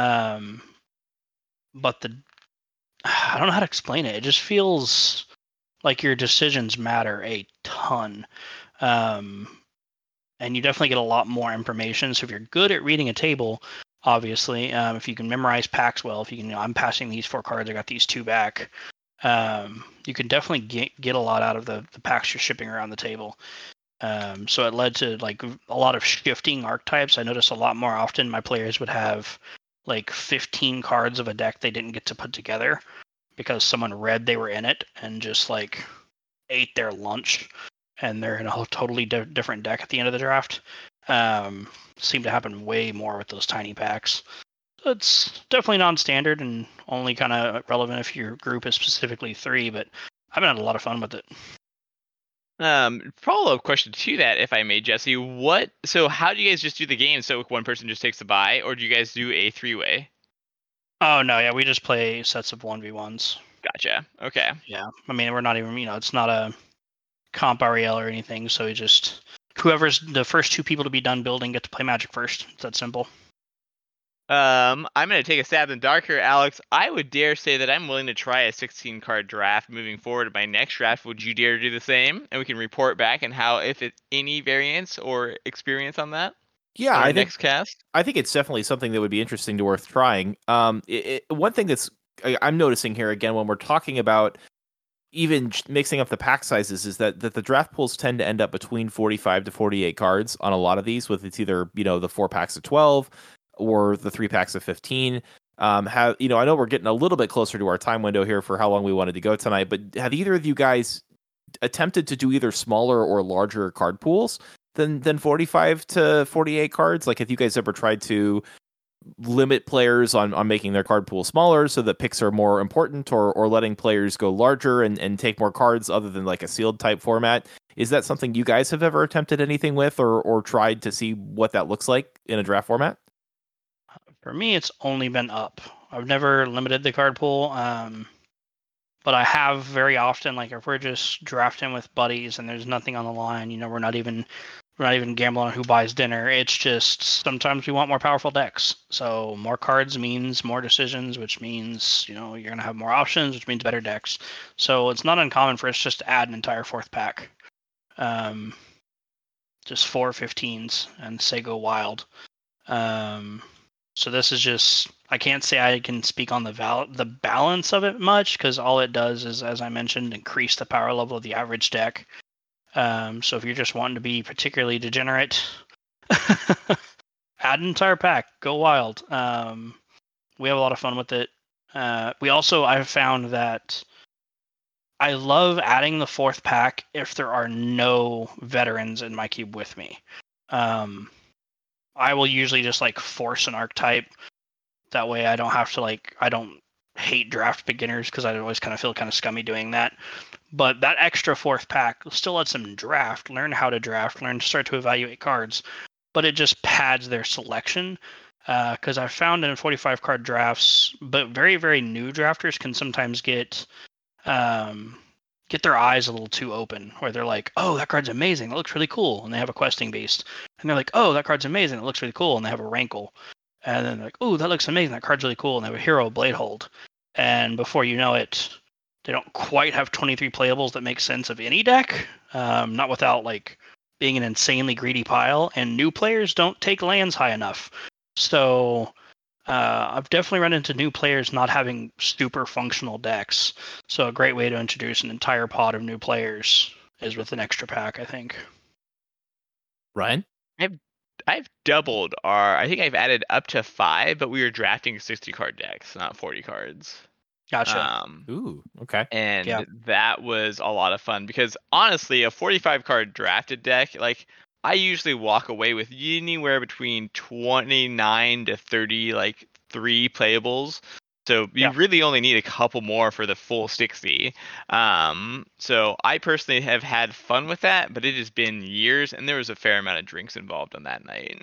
But I don't know how to explain it. It just feels like your decisions matter a ton. And you definitely get a lot more information. So if you're good at reading a table, obviously, if you can memorize packs well, if you can, I'm passing these 4 cards, I got these 2 back. You can definitely get a lot out of the packs you're shipping around the table. So it led to, like, a lot of shifting archetypes. I noticed a lot more often my players would have like 15 cards of a deck they didn't get to put together because someone read they were in it and just, like, ate their lunch, and they're in a totally different deck at the end of the draft. Seemed to happen way more with those tiny packs. So it's definitely non-standard and only kind of relevant if your group is specifically 3, but I've been having a lot of fun with it. Follow-up question to that, if I may, Jesse. So how do you guys just do the game? So one person just takes the bye, or do you guys do a 3-way? Oh, no, yeah, we just play sets of 1v1s. Gotcha. Okay. Yeah, I mean, we're not even, it's not a comp REL or anything, so we just, whoever's the first 2 people to be done building get to play Magic first. It's that simple. I'm going to take a stab in the dark here, Alex. I would dare say that I'm willing to try a 16 card draft moving forward to my next draft. Would you dare do the same? And we can report back and how, if it's any variance or experience on that Yeah, on our I think next cast. I think it's definitely something that would be interesting to worth trying. One thing I'm noticing here again when we're talking about even mixing up the pack sizes is that the draft pools tend to end up between 45 to 48 cards on a lot of these, with it's either the 4 packs of 12 or the 3 packs of 15. I know we're getting a little bit closer to our time window here for how long we wanted to go tonight, but have either of you guys attempted to do either smaller or larger card pools than 45 to 48 cards? Like, have you guys ever tried to limit players on making their card pool smaller so that picks are more important, or letting players go larger and take more cards other than like a sealed type format? Is that something you guys have ever attempted anything with, or tried to see what that looks like in a draft format? For me, it's only been up. I've never limited the card pool, but I have very often, like if we're just drafting with buddies and there's nothing on the line, we're not even gambling on who buys dinner. It's just sometimes we want more powerful decks. So more cards means more decisions, which means you're going to have more options, which means better decks. So it's not uncommon for us just to add an entire 4th pack, just 4 15s and say go wild. So this is just, I can't say I can speak on the balance of it much, because all it does is, as I mentioned, increase the power level of the average deck. So if you're just wanting to be particularly degenerate, add an entire pack, go wild. We have a lot of fun with it. I've found that I love adding the 4th pack if there are no veterans in my cube with me. I will usually just force an archetype. That way I don't have to I don't hate draft beginners, because I always kind of feel kind of scummy doing that. But that extra 4th pack still lets them draft, learn how to draft, learn to start to evaluate cards. But it just pads their selection. Because I've found in 45 card drafts, but very, very new drafters can sometimes get their eyes a little too open, where they're like, oh, that card's amazing, it looks really cool, and they have a questing beast. And they're like, oh, that card's amazing, it looks really cool, and they have a rankle. And then they're like, oh, that looks amazing, that card's really cool, and they have a hero Bladehold. And before you know it, they don't quite have 23 playables that make sense of any deck, not without being an insanely greedy pile, and new players don't take lands high enough. So I've definitely run into new players not having super functional decks. So a great way to introduce an entire pod of new players is with an extra pack, I think. Ryan? I've doubled I think I've added up to 5, but we were drafting 60 card decks, not 40 cards. Gotcha. Ooh, okay. And that was a lot of fun, because honestly, a 45 card drafted deck, I usually walk away with anywhere between 29 to 30 3 playables. So you really only need a couple more for the full 60. So I personally have had fun with that, but it has been years, and there was a fair amount of drinks involved on that night.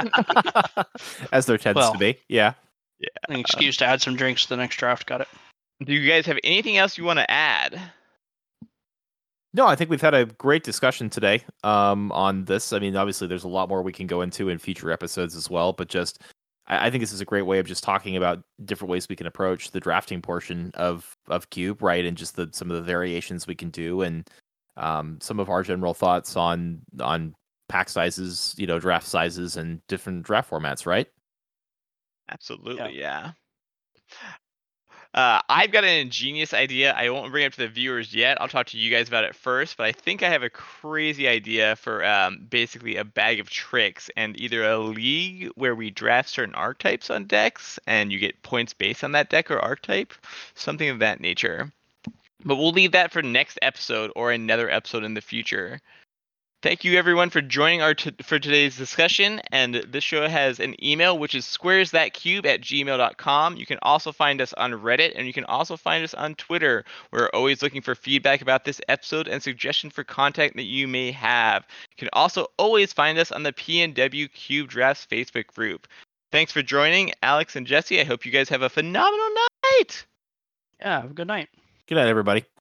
As there tends to be. Yeah. An excuse to add some drinks to the next draft. Got it. Do you guys have anything else you want to add? No, I think we've had a great discussion today on this. I mean, obviously, there's a lot more we can go into in future episodes as well, but just I think this is a great way of just talking about different ways we can approach the drafting portion of Cube, right? And just some of the variations we can do, and some of our general thoughts on pack sizes, draft sizes, and different draft formats, right? Absolutely, yeah. I've got an ingenious idea. I won't bring it up to the viewers yet. I'll talk to you guys about it first, but I think I have a crazy idea for basically a bag of tricks, and either a league where we draft certain archetypes on decks and you get points based on that deck or archetype, something of that nature. But we'll leave that for next episode or another episode in the future. Thank you, everyone, for joining for today's discussion. And this show has an email, which is squaresthatcube@gmail.com. You can also find us on Reddit, and you can also find us on Twitter. We're always looking for feedback about this episode and suggestion for content that you may have. You can also always find us on the PNW Cube Drafts Facebook group. Thanks for joining, Alex and Jesse. I hope you guys have a phenomenal night. Yeah, have a good night. Good night, everybody.